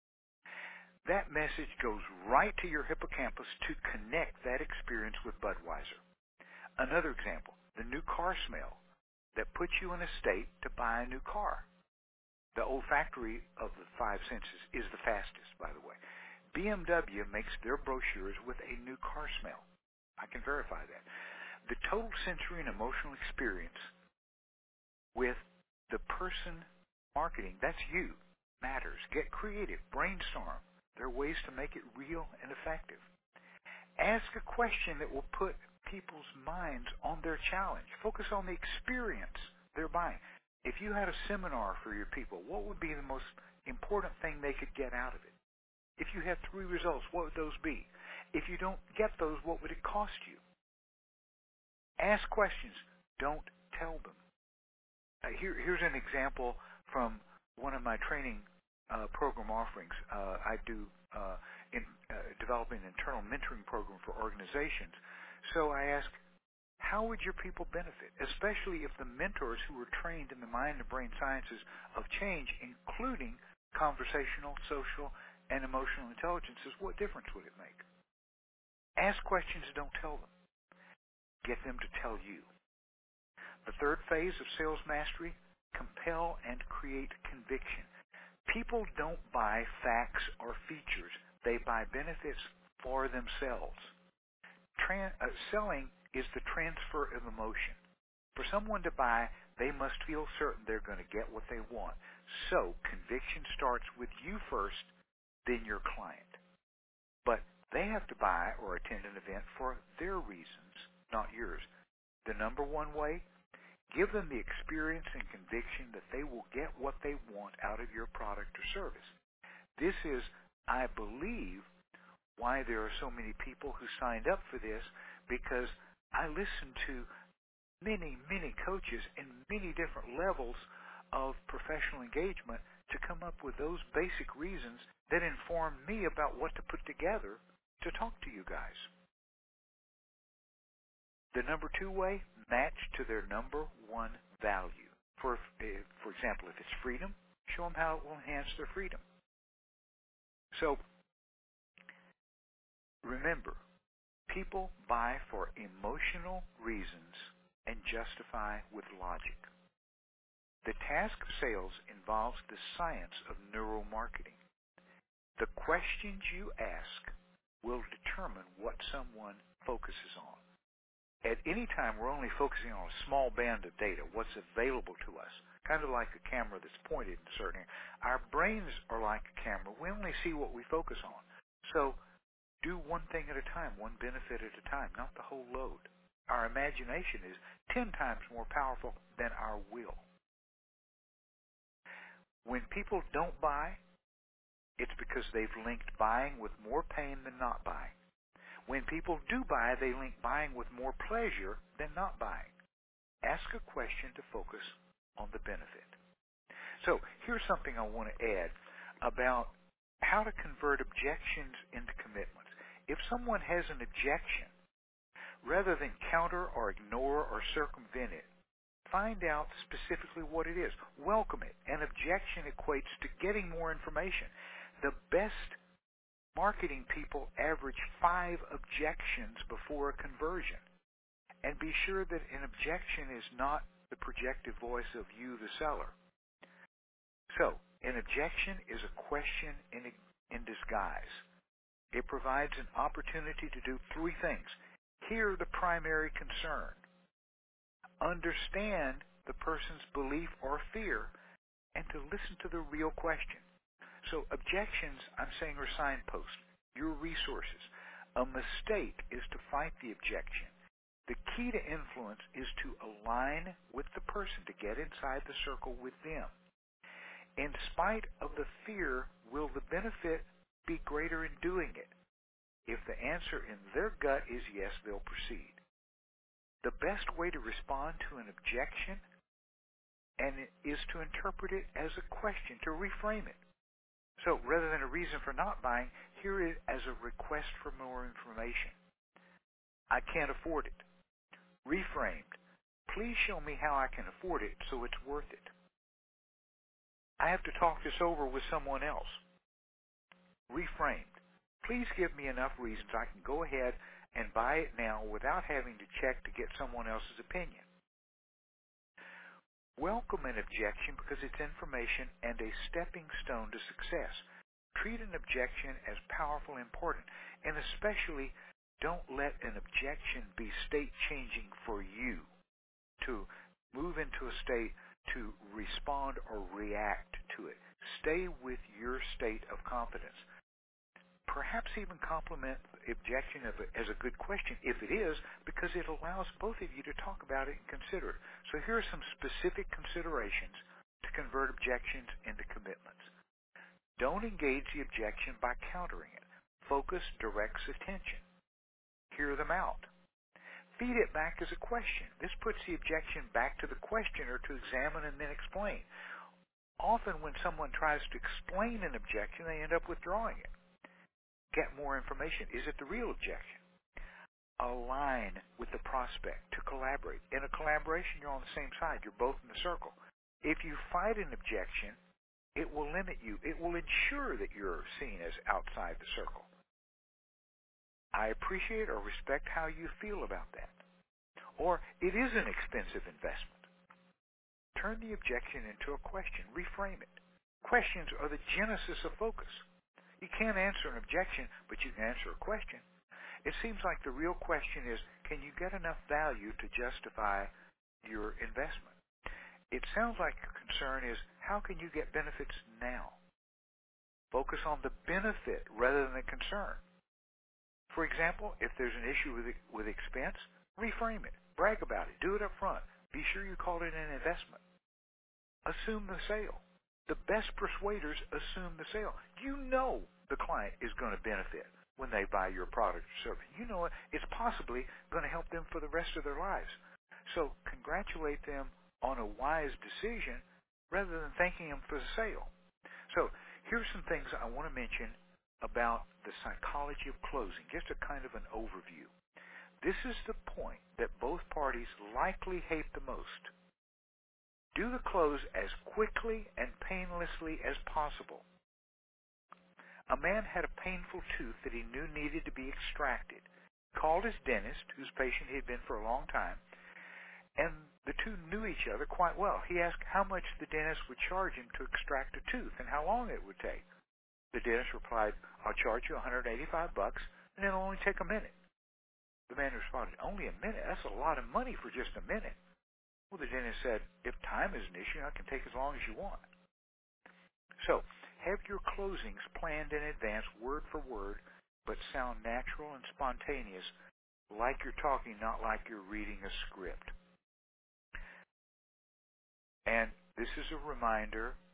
That message goes right to your hippocampus to connect that experience with Budweiser. Another example, the new car smell that puts you in a state to buy a new car. The olfactory of the five senses is the fastest, by the way. BMW makes their brochures with a new car smell. I can verify that. The total sensory and emotional experience with the person marketing, that's you, matters. Get creative. Brainstorm. There are ways to make it real and effective. Ask a question that will put people's minds on their challenge. Focus on the experience they're buying. If you had a seminar for your people, what would be the most important thing they could get out of it? If you had 3 results, what would those be? If you don't get those, what would it cost you? Ask questions. Don't tell them. Here's an example from one of my training program offerings. I do developing an internal mentoring program for organizations. So I ask, how would your people benefit, especially if the mentors who were trained in the mind and brain sciences of change, including conversational, social, and emotional intelligences, what difference would it make? Ask questions, don't tell them. Get them to tell you. The third phase of sales mastery, compel and create conviction. People don't buy facts or features. They buy benefits for themselves. Selling is the transfer of emotion. For someone to buy, they must feel certain they're going to get what they want. So conviction starts with you first, then your client. But they have to buy or attend an event for their reasons, not yours. The number one way, give them the experience and conviction that they will get what they want out of your product or service. This is, I believe, why there are so many people who signed up for this, because I listen to many, many coaches in many different levels of professional engagement to come up with those basic reasons that inform me about what to put together to talk to you guys. The number 2 way, match to their number 1 value. For example, if it's freedom, show them how it will enhance their freedom. So, remember, people buy for emotional reasons and justify with logic. The task of sales involves the science of neuromarketing. The questions you ask will determine what someone focuses on. At any time, we're only focusing on a small band of data, what's available to us, kind of like a camera that's pointed in a certain area. Our brains are like a camera. We only see what we focus on. So do one thing at a time, one benefit at a time, not the whole load. Our imagination is 10 times more powerful than our will. When people don't buy, it's because they've linked buying with more pain than not buying. When people do buy, they link buying with more pleasure than not buying. Ask a question to focus on the benefit. So here's something I want to add about how to convert objections into commitments. If someone has an objection, rather than counter or ignore or circumvent it, find out specifically what it is. Welcome it. An objection equates to getting more information. The best marketing people average 5 objections before a conversion. And be sure that an objection is not the projected voice of you, the seller. So, an objection is a question in disguise. It provides an opportunity to do 3 things. Hear the primary concern. Understand the person's belief or fear, and to listen to the real question. So objections, I'm saying, are signposts, your resources. A mistake is to fight the objection. The key to influence is to align with the person, to get inside the circle with them. In spite of the fear, will the benefit be greater in doing it? If the answer in their gut is yes, they'll proceed. The best way to respond to an objection is to interpret it as a question, to reframe it. So rather than a reason for not buying, hear it as a request for more information. I can't afford it. Reframed. Please show me how I can afford it so it's worth it. I have to talk this over with someone else. Reframed. Please give me enough reasons I can go ahead and buy it now without having to check to get someone else's opinion. Welcome an objection because it's information and a stepping stone to success. Treat an objection as powerful and important, and especially don't let an objection be state-changing for you to move into a state to respond or react to it. Stay with your state of confidence. Perhaps even compliment the objection as a good question, if it is, because it allows both of you to talk about it and consider it. So here are some specific considerations to convert objections into commitments. Don't engage the objection by countering it. Focus directs attention. Hear them out. Feed it back as a question. This puts the objection back to the questioner to examine and then explain. Often when someone tries to explain an objection, they end up withdrawing it. Get more information. Is it the real objection? Align with the prospect to collaborate. In a collaboration, you're on the same side. You're both in the circle. If you fight an objection, it will limit you. It will ensure that you're seen as outside the circle. I appreciate or respect how you feel about that. Or, it is an expensive investment. Turn the objection into a question. Reframe it. Questions are the genesis of focus. You can't answer an objection, but you can answer a question. It seems like the real question is, can you get enough value to justify your investment? It sounds like your concern is, how can you get benefits now? Focus on the benefit rather than the concern. For example, if there's an issue with expense, reframe it. Brag about it. Do it up front. Be sure you call it an investment. Assume the sale. The best persuaders assume the sale. You know the client is going to benefit when they buy your product or service. You know it's possibly going to help them for the rest of their lives. So congratulate them on a wise decision rather than thanking them for the sale. So here's some things I want to mention about the psychology of closing, just a kind of an overview. This is the point that both parties likely hate the most. Do the close as quickly and painlessly as possible. A man had a painful tooth that he knew needed to be extracted. He called his dentist, whose patient he had been for a long time, and the two knew each other quite well. He asked how much the dentist would charge him to extract a tooth and how long it would take. The dentist replied, I'll charge you $185, and it'll only take a minute. The man responded, only a minute? That's a lot of money for just a minute. Well, the dentist said, if time is an issue, I can take as long as you want. So, have your closings planned in advance, word for word, but sound natural and spontaneous, like you're talking, not like you're reading a script. And this is a reminder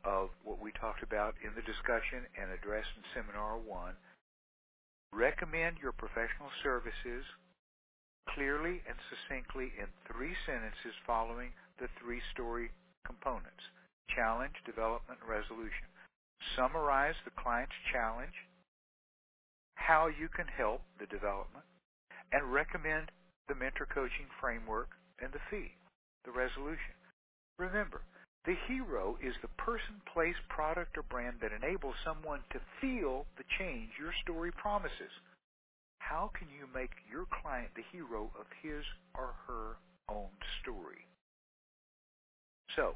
of what we talked about in the discussion and addressed in Seminar 1. Recommend your professional services clearly and succinctly in 3 sentences following the 3-story components: challenge, development, and resolution. Summarize the client's challenge, how you can help the development, and recommend the mentor coaching framework and the fee, the resolution. Remember, the hero is the person, place, product, or brand that enables someone to feel the change your story promises. How can you make your client the hero of his or her own story? So,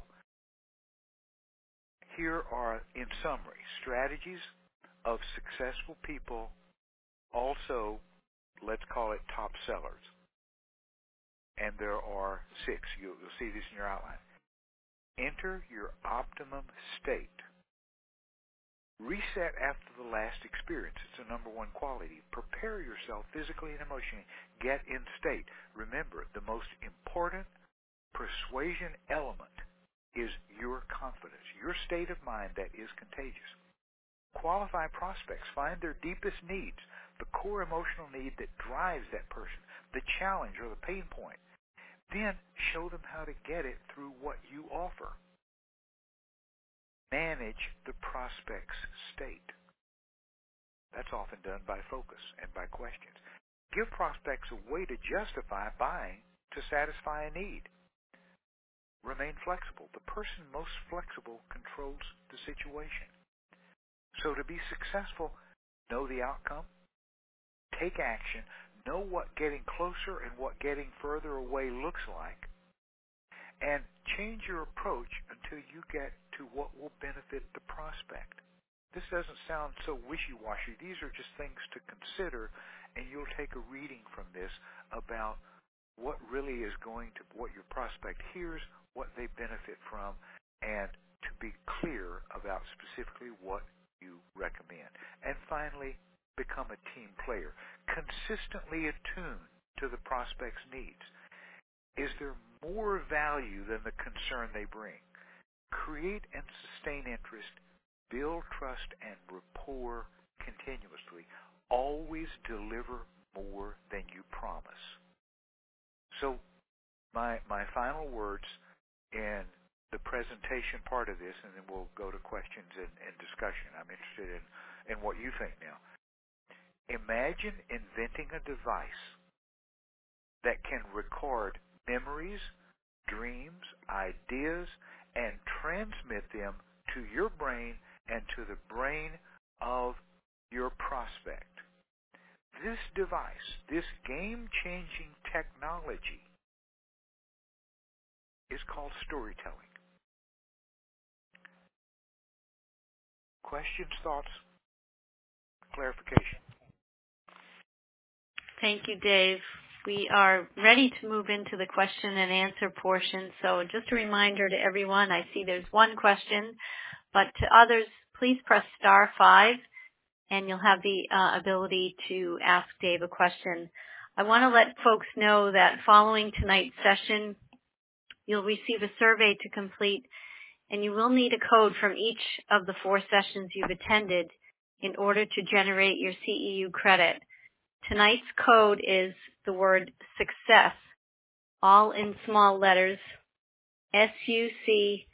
here are, in summary, strategies of successful people, also, let's call it top sellers. And there are 6. You'll see this in your outline. Enter your optimum state. Reset after the last experience. It's a number 1 quality. Prepare yourself physically and emotionally. Get in state. Remember, the most important persuasion element is your confidence, your state of mind that is contagious. Qualify prospects. Find their deepest needs, the core emotional need that drives that person, the challenge or the pain point. Then show them how to get it through what you offer. Manage the prospect's state. That's often done by focus and by questions. Give prospects a way to justify buying to satisfy a need. Remain flexible. The person most flexible controls the situation. So to be successful, know the outcome, take action, know what getting closer and what getting further away looks like, and change your approach until you get to what will benefit the prospect. This doesn't sound so wishy-washy. These are just things to consider, and you'll take a reading from this about what really is going to, what your prospect hears, what they benefit from, and to be clear about specifically what you recommend. And finally, become a team player. Consistently attuned to the prospect's needs. Is there more value than the concern they bring? Create and sustain interest, build trust and rapport continuously. Always deliver more than you promise. So my final words in the presentation part of this, and then we'll go to questions and discussion. I'm interested in what you think now. Imagine inventing a device that can record memories, dreams, ideas, and transmit them to your brain and to the brain of your prospect. This device, this game-changing technology, is called storytelling. Questions, thoughts, clarification? Thank you, Dave. We are ready to move into the question and answer portion. So just a reminder to everyone, I see there's one question, but to others, please press *5 and you'll have the ability to ask Dave a question. I want to let folks know that following tonight's session, you'll receive a survey to complete, and you will need a code from each of the 4 sessions you've attended in order to generate your CEU credit. Tonight's code is the word success, all in small letters, SUCCESS,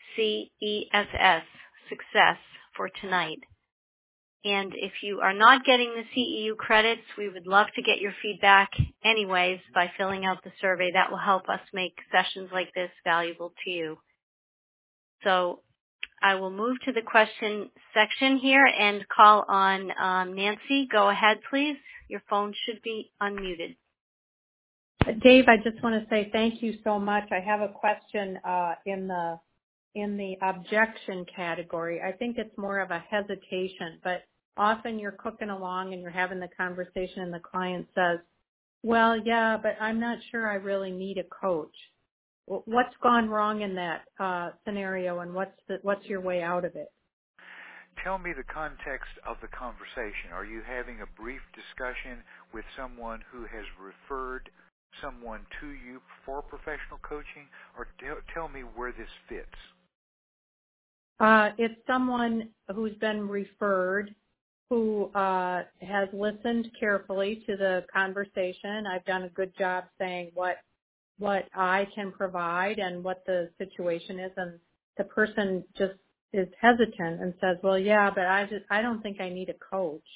success for tonight. And if you are not getting the CEU credits, we would love to get your feedback anyways by filling out the survey. That will help us make sessions like this valuable to you. So I will move to the question section here and call on Nancy. Go ahead, please. Your phone should be unmuted. Dave, I just want to say thank you so much. I have a question in the objection category. I think it's more of a hesitation, but often you're cooking along and you're having the conversation and the client says, well, yeah, but I'm not sure I really need a coach. What's gone wrong in that scenario, and what's your way out of it? Tell me the context of the conversation. Are you having a brief discussion with someone who has referred someone to you for professional coaching, or tell me where this fits? It's someone who's been referred, who has listened carefully to the conversation. I've done a good job saying what I can provide and what the situation is, and the person just is hesitant and says, "Well, yeah, but I don't think I need a coach."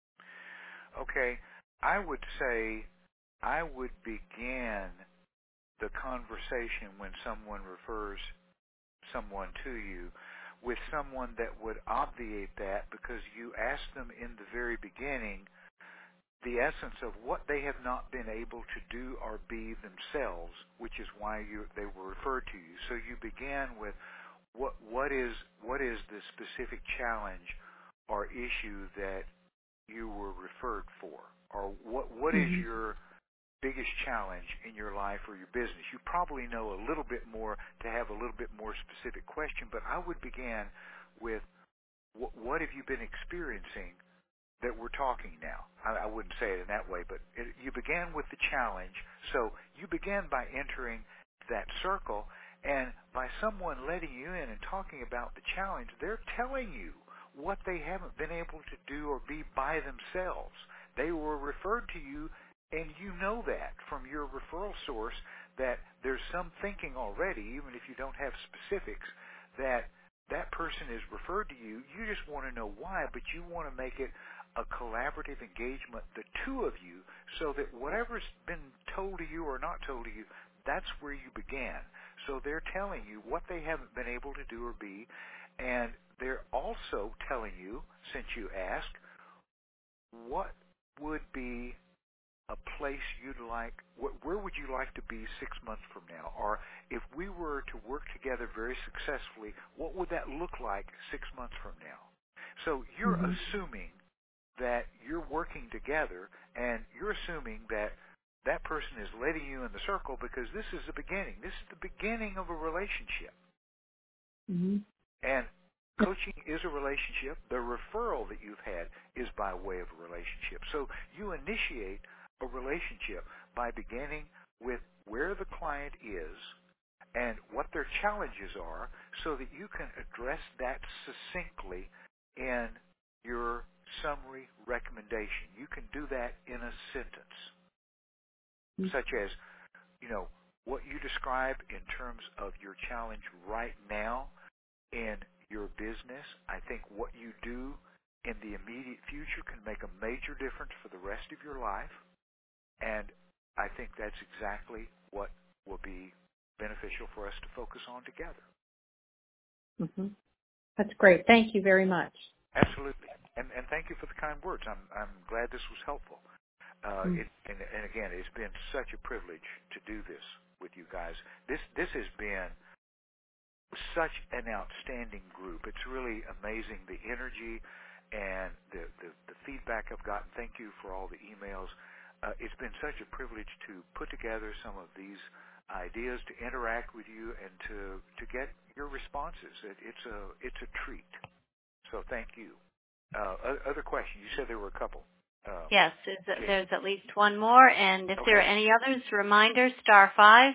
Okay, I would say I would begin the conversation when someone refers someone to you with someone that would obviate that, because you asked them in the very beginning the essence of what they have not been able to do or be themselves, which is why they were referred to you. So you began with what is the specific challenge or issue that you were referred for, or what is your biggest challenge in your life or your business. You probably know a little bit more to have a little bit more specific question, but I would begin with what have you been experiencing that we're talking now? I wouldn't say it in that way, but you began with the challenge. So you began by entering that circle, and by someone letting you in and talking about the challenge, they're telling you what they haven't been able to do or be by themselves. They were referred to you, and you know that from your referral source that there's some thinking already, even if you don't have specifics, that that person is referred to you. You just want to know why, but you want to make it a collaborative engagement, the two of you, so that whatever's been told to you or not told to you, that's where you began. So they're telling you what they haven't been able to do or be, and they're also telling you, since you asked, what would be a place you'd like, where would you like to be 6 months from now? Or if we were to work together very successfully, what would that look like 6 months from now? So you're assuming that you're working together, and you're assuming that that person is letting you in the circle because this is the beginning. This is the beginning of a relationship. And coaching is a relationship. The referral that you've had is by way of a relationship. So you initiate a relationship by beginning with where the client is and what their challenges are, so that you can address that succinctly in your summary recommendation. You can do that in a sentence, such as, what you describe in terms of your challenge right now in your business. I think what you do in the immediate future can make a major difference for the rest of your life, and I think that's exactly what will be beneficial for us to focus on together. That's great. Thank you very much. Absolutely, and thank you for the kind words. I'm glad this was helpful. And again, it's been such a privilege to do this with you guys. This has been such an outstanding group. It's really amazing, the energy and the feedback I've gotten. Thank you for all the emails. It's been such a privilege to put together some of these ideas, to interact with you, and to get your responses. It's a treat. So thank you. Other questions? You said there were a couple. Yes, there's at least one more, and if there are any others, reminder, *5.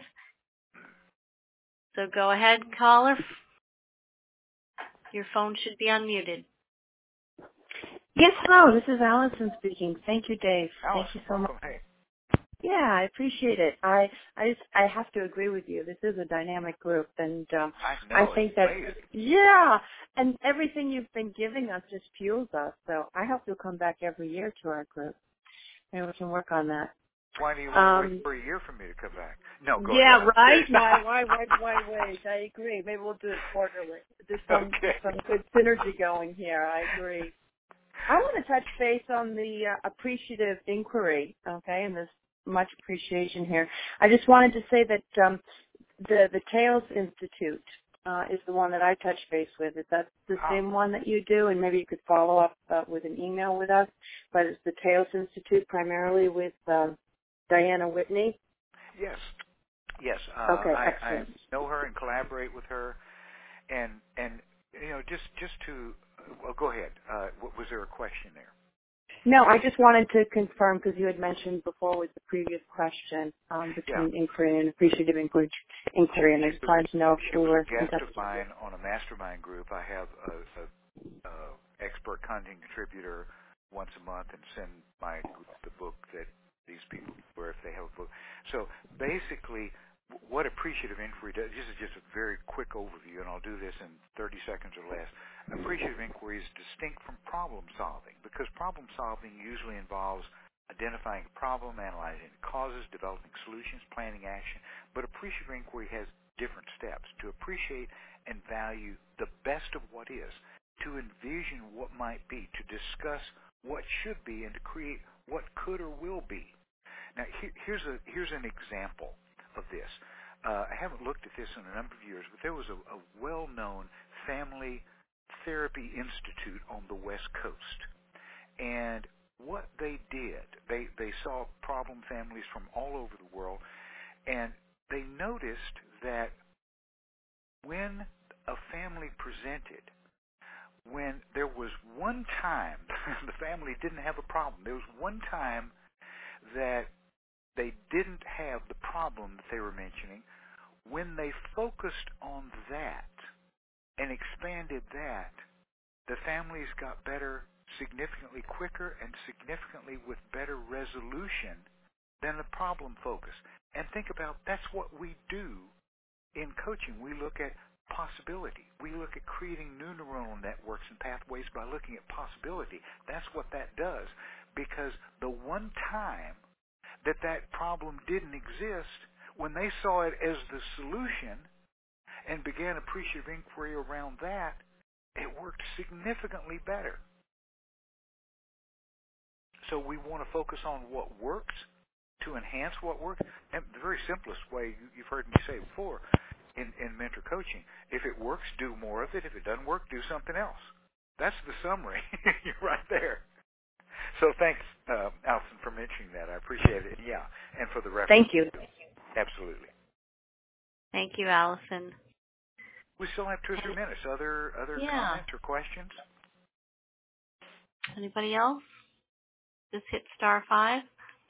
So go ahead, caller. Your phone should be unmuted. Yes, hello. This is Allison speaking. Thank you, Dave. Allison, thank you so much. Hey. Yeah, I appreciate it. I have to agree with you. This is a dynamic group, and I think that and everything you've been giving us just fuels us. So I hope you'll come back every year to our group, and we can work on that. Why do you want to wait for a year for me to come back? No, go ahead. Yeah, right. No, why wait? I agree. Maybe we'll do it quarterly. There's some good synergy going here. I agree. I want to touch base on the appreciative inquiry, okay, and there's much appreciation here. I just wanted to say that the Tails Institute is the one that I touch base with. Is that the same one that you do? And maybe you could follow up with an email with us. But it's the Tails Institute primarily with Diana Whitney? Yes. Okay, I know her and collaborate with her. And just to, well, go ahead. Was there a question there? No, I just wanted to confirm because you had mentioned before with the previous question between inquiry and appreciative inquiry, and I just wanted to know if we were. She was a guest of mine on a mastermind group. I have a expert content contributor once a month and send my group the book that these people wear if they have a book. So basically, what appreciative inquiry does, this is just a very quick overview, and I'll do this in 30 seconds or less. Appreciative inquiry is distinct from problem solving because problem solving usually involves identifying a problem, analyzing the causes, developing solutions, planning action. But appreciative inquiry has different steps to appreciate and value the best of what is, to envision what might be, to discuss what should be, and to create what could or will be. Now, here's an example of this. I haven't looked at this in a number of years, but there was a well-known family therapy institute on the West Coast. And what they did, they saw problem families from all over the world, and they noticed that when a family presented, when there was one time the family didn't have a problem, there was one time that they didn't have the problem that they were mentioning, when they focused on that and expanded that, the families got better significantly quicker and significantly with better resolution than the problem focus. And think about, that's what we do in coaching. We look at possibility. We look at creating new neuronal networks and pathways by looking at possibility. That's what that does, because the one time that problem didn't exist, when they saw it as the solution and began appreciative inquiry around that, it worked significantly better. So we want to focus on what works to enhance what works. And the very simplest way, you've heard me say before in mentor coaching, if it works, do more of it. If it doesn't work, do something else. That's the summary. You're right there. So thanks, Allison, for mentioning that. I appreciate it. Yeah, and for the reference. Thank you. Absolutely. Thank you, Allison. We still have 2 or 3 minutes. Other comments or questions? Anybody else? Just hit *5.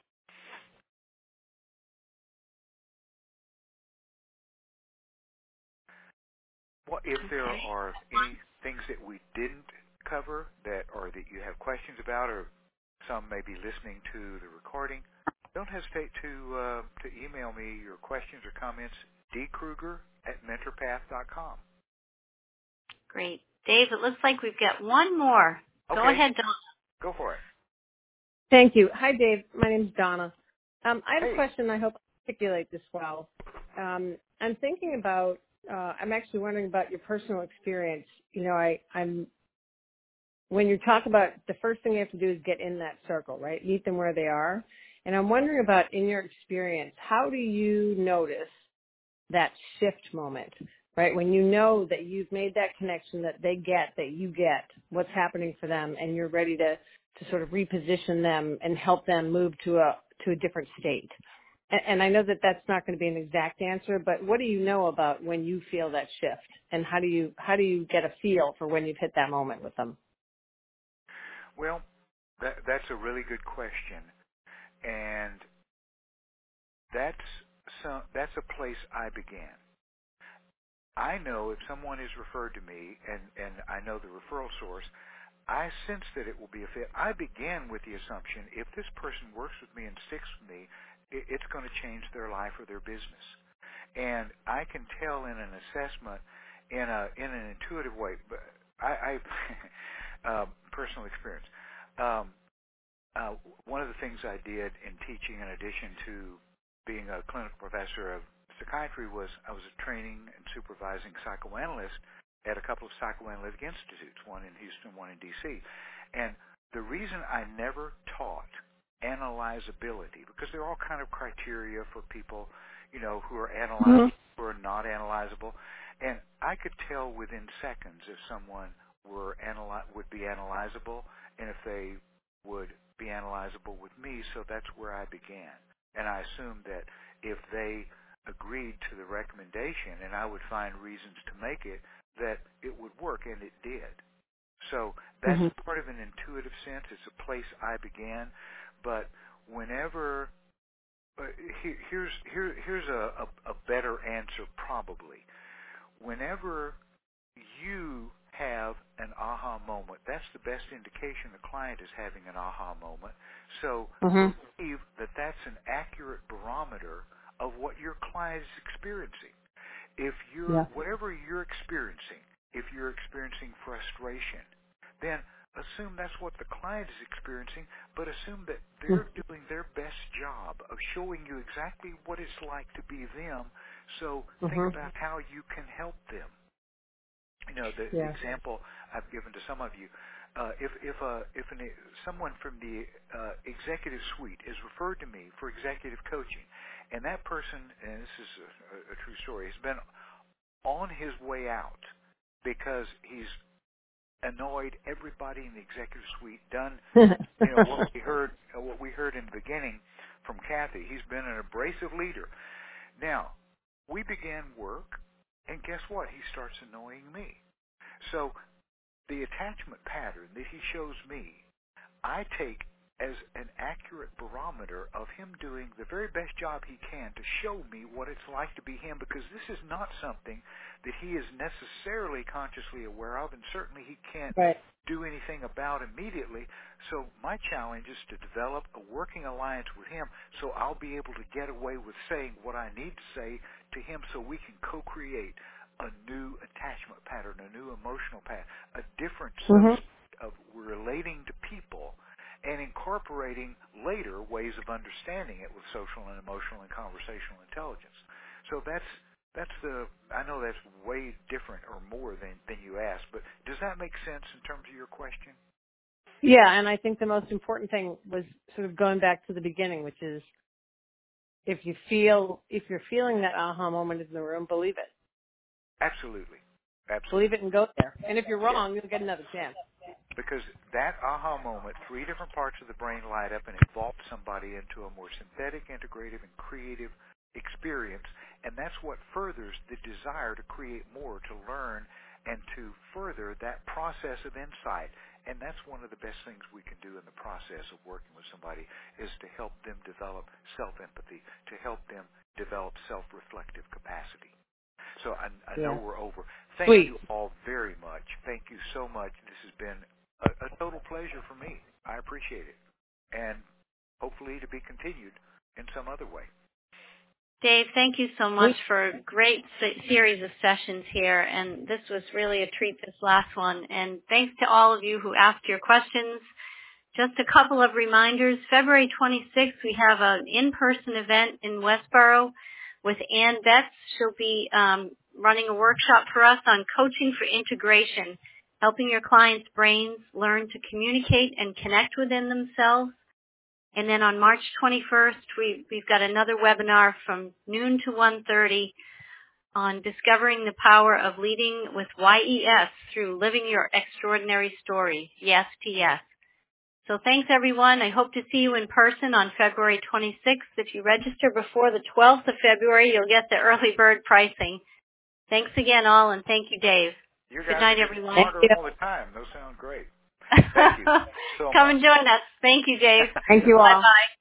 Well, if there are any things that we didn't cover that you have questions about, or some may be listening to the recording, don't hesitate to email me your questions or comments, dkruger@mentorpath.com. Great. Dave, it looks like we've got one more. Okay. Go ahead, Donna. Go for it. Thank you. Hi, Dave. My name's Donna. I have a question. I hope I articulate this well. I'm thinking about, I'm actually wondering about your personal experience. You know, when you talk about, the first thing you have to do is get in that circle, right? Meet them where they are. And I'm wondering about, in your experience, how do you notice that shift moment, right? When you know that you've made that connection, that they get, that you get what's happening for them, and you're ready to sort of reposition them and help them move to a different state. And I know that that's not going to be an exact answer, but what do you know about when you feel that shift, and how do you get a feel for when you've hit that moment with them? Well, that's a really good question, and that's a place I began. I know if someone is referred to me, and I know the referral source, I sense that it will be a fit. I began with the assumption if this person works with me and sticks with me, it's going to change their life or their business. And I can tell in an assessment in an intuitive way. But I personal experience. One of the things I did in teaching, in addition to being a clinical professor of psychiatry, was I was a training and supervising psychoanalyst at a couple of psychoanalytic institutes, one in Houston, one in D.C. And the reason I never taught analyzability, because there are all kind of criteria for people, you know, who are analyzable, who are not analyzable, and I could tell within seconds if someone would be analyzable and if they would be analyzable with me, so that's where I began. And I assumed that if they agreed to the recommendation and I would find reasons to make it, that it would work, and it did. So that's part of an intuitive sense. It's a place I began. But whenever here's a better answer probably. Whenever you have an aha moment, that's the best indication the client is having an aha moment. So believe that that's an accurate barometer of what your client is experiencing. If you're whatever you're experiencing, if you're experiencing frustration, then assume that's what the client is experiencing, but assume that they're doing their best job of showing you exactly what it's like to be them. So think about how you can help them. You know, the example I've given to some of you, someone from the executive suite is referred to me for executive coaching, and that person, and this is a true story, has been on his way out because he's annoyed everybody in the executive suite, done what we heard in the beginning from Kathy. He's been an abrasive leader. Now, we began work, and guess what? He starts annoying me. So the attachment pattern that he shows me, I take as an accurate barometer of him doing the very best job he can to show me what it's like to be him, because this is not something that he is necessarily consciously aware of, and certainly he can't do anything about immediately. So my challenge is to develop a working alliance with him so I'll be able to get away with saying what I need to say to him so we can co-create a new attachment pattern, a new emotional pattern, a different of relating to people, and incorporating later ways of understanding it with social and emotional and conversational intelligence. So that's I know that's way different or more than you asked, but does that make sense in terms of your question? Yeah, and I think the most important thing was sort of going back to the beginning, which is if you're feeling that aha moment in the room, believe it. Absolutely. Believe it and go there. And if you're wrong, you'll get another chance. Because that aha moment, 3 different parts of the brain light up and it vaults somebody into a more synthetic, integrative, and creative experience, and that's what furthers the desire to create more, to learn, and to further that process of insight. And that's one of the best things we can do in the process of working with somebody, is to help them develop self-empathy, to help them develop self-reflective capacity. So I know we're over. Thank you all very much. Thank you so much. This has been a total pleasure for me. I appreciate it. And hopefully to be continued in some other way. Dave, thank you so much for a great series of sessions here. And this was really a treat, this last one. And thanks to all of you who asked your questions. Just a couple of reminders. February 26th, we have an in-person event in Westboro with Ann Betts. She'll be running a workshop for us on coaching for integration, helping your clients' brains learn to communicate and connect within themselves. And then on March 21st, we've got another webinar from noon to 1:30 on discovering the power of leading with YES through living your extraordinary story, Yes to Yes. So thanks, everyone. I hope to see you in person on February 26th. If you register before the 12th of February, you'll get the early bird pricing. Thanks again, all, and thank you, Dave. Good night, everyone. All the time. Those sound great. Thank you so much. Come and join us. Thank you, Dave. Thank you all. Bye-bye.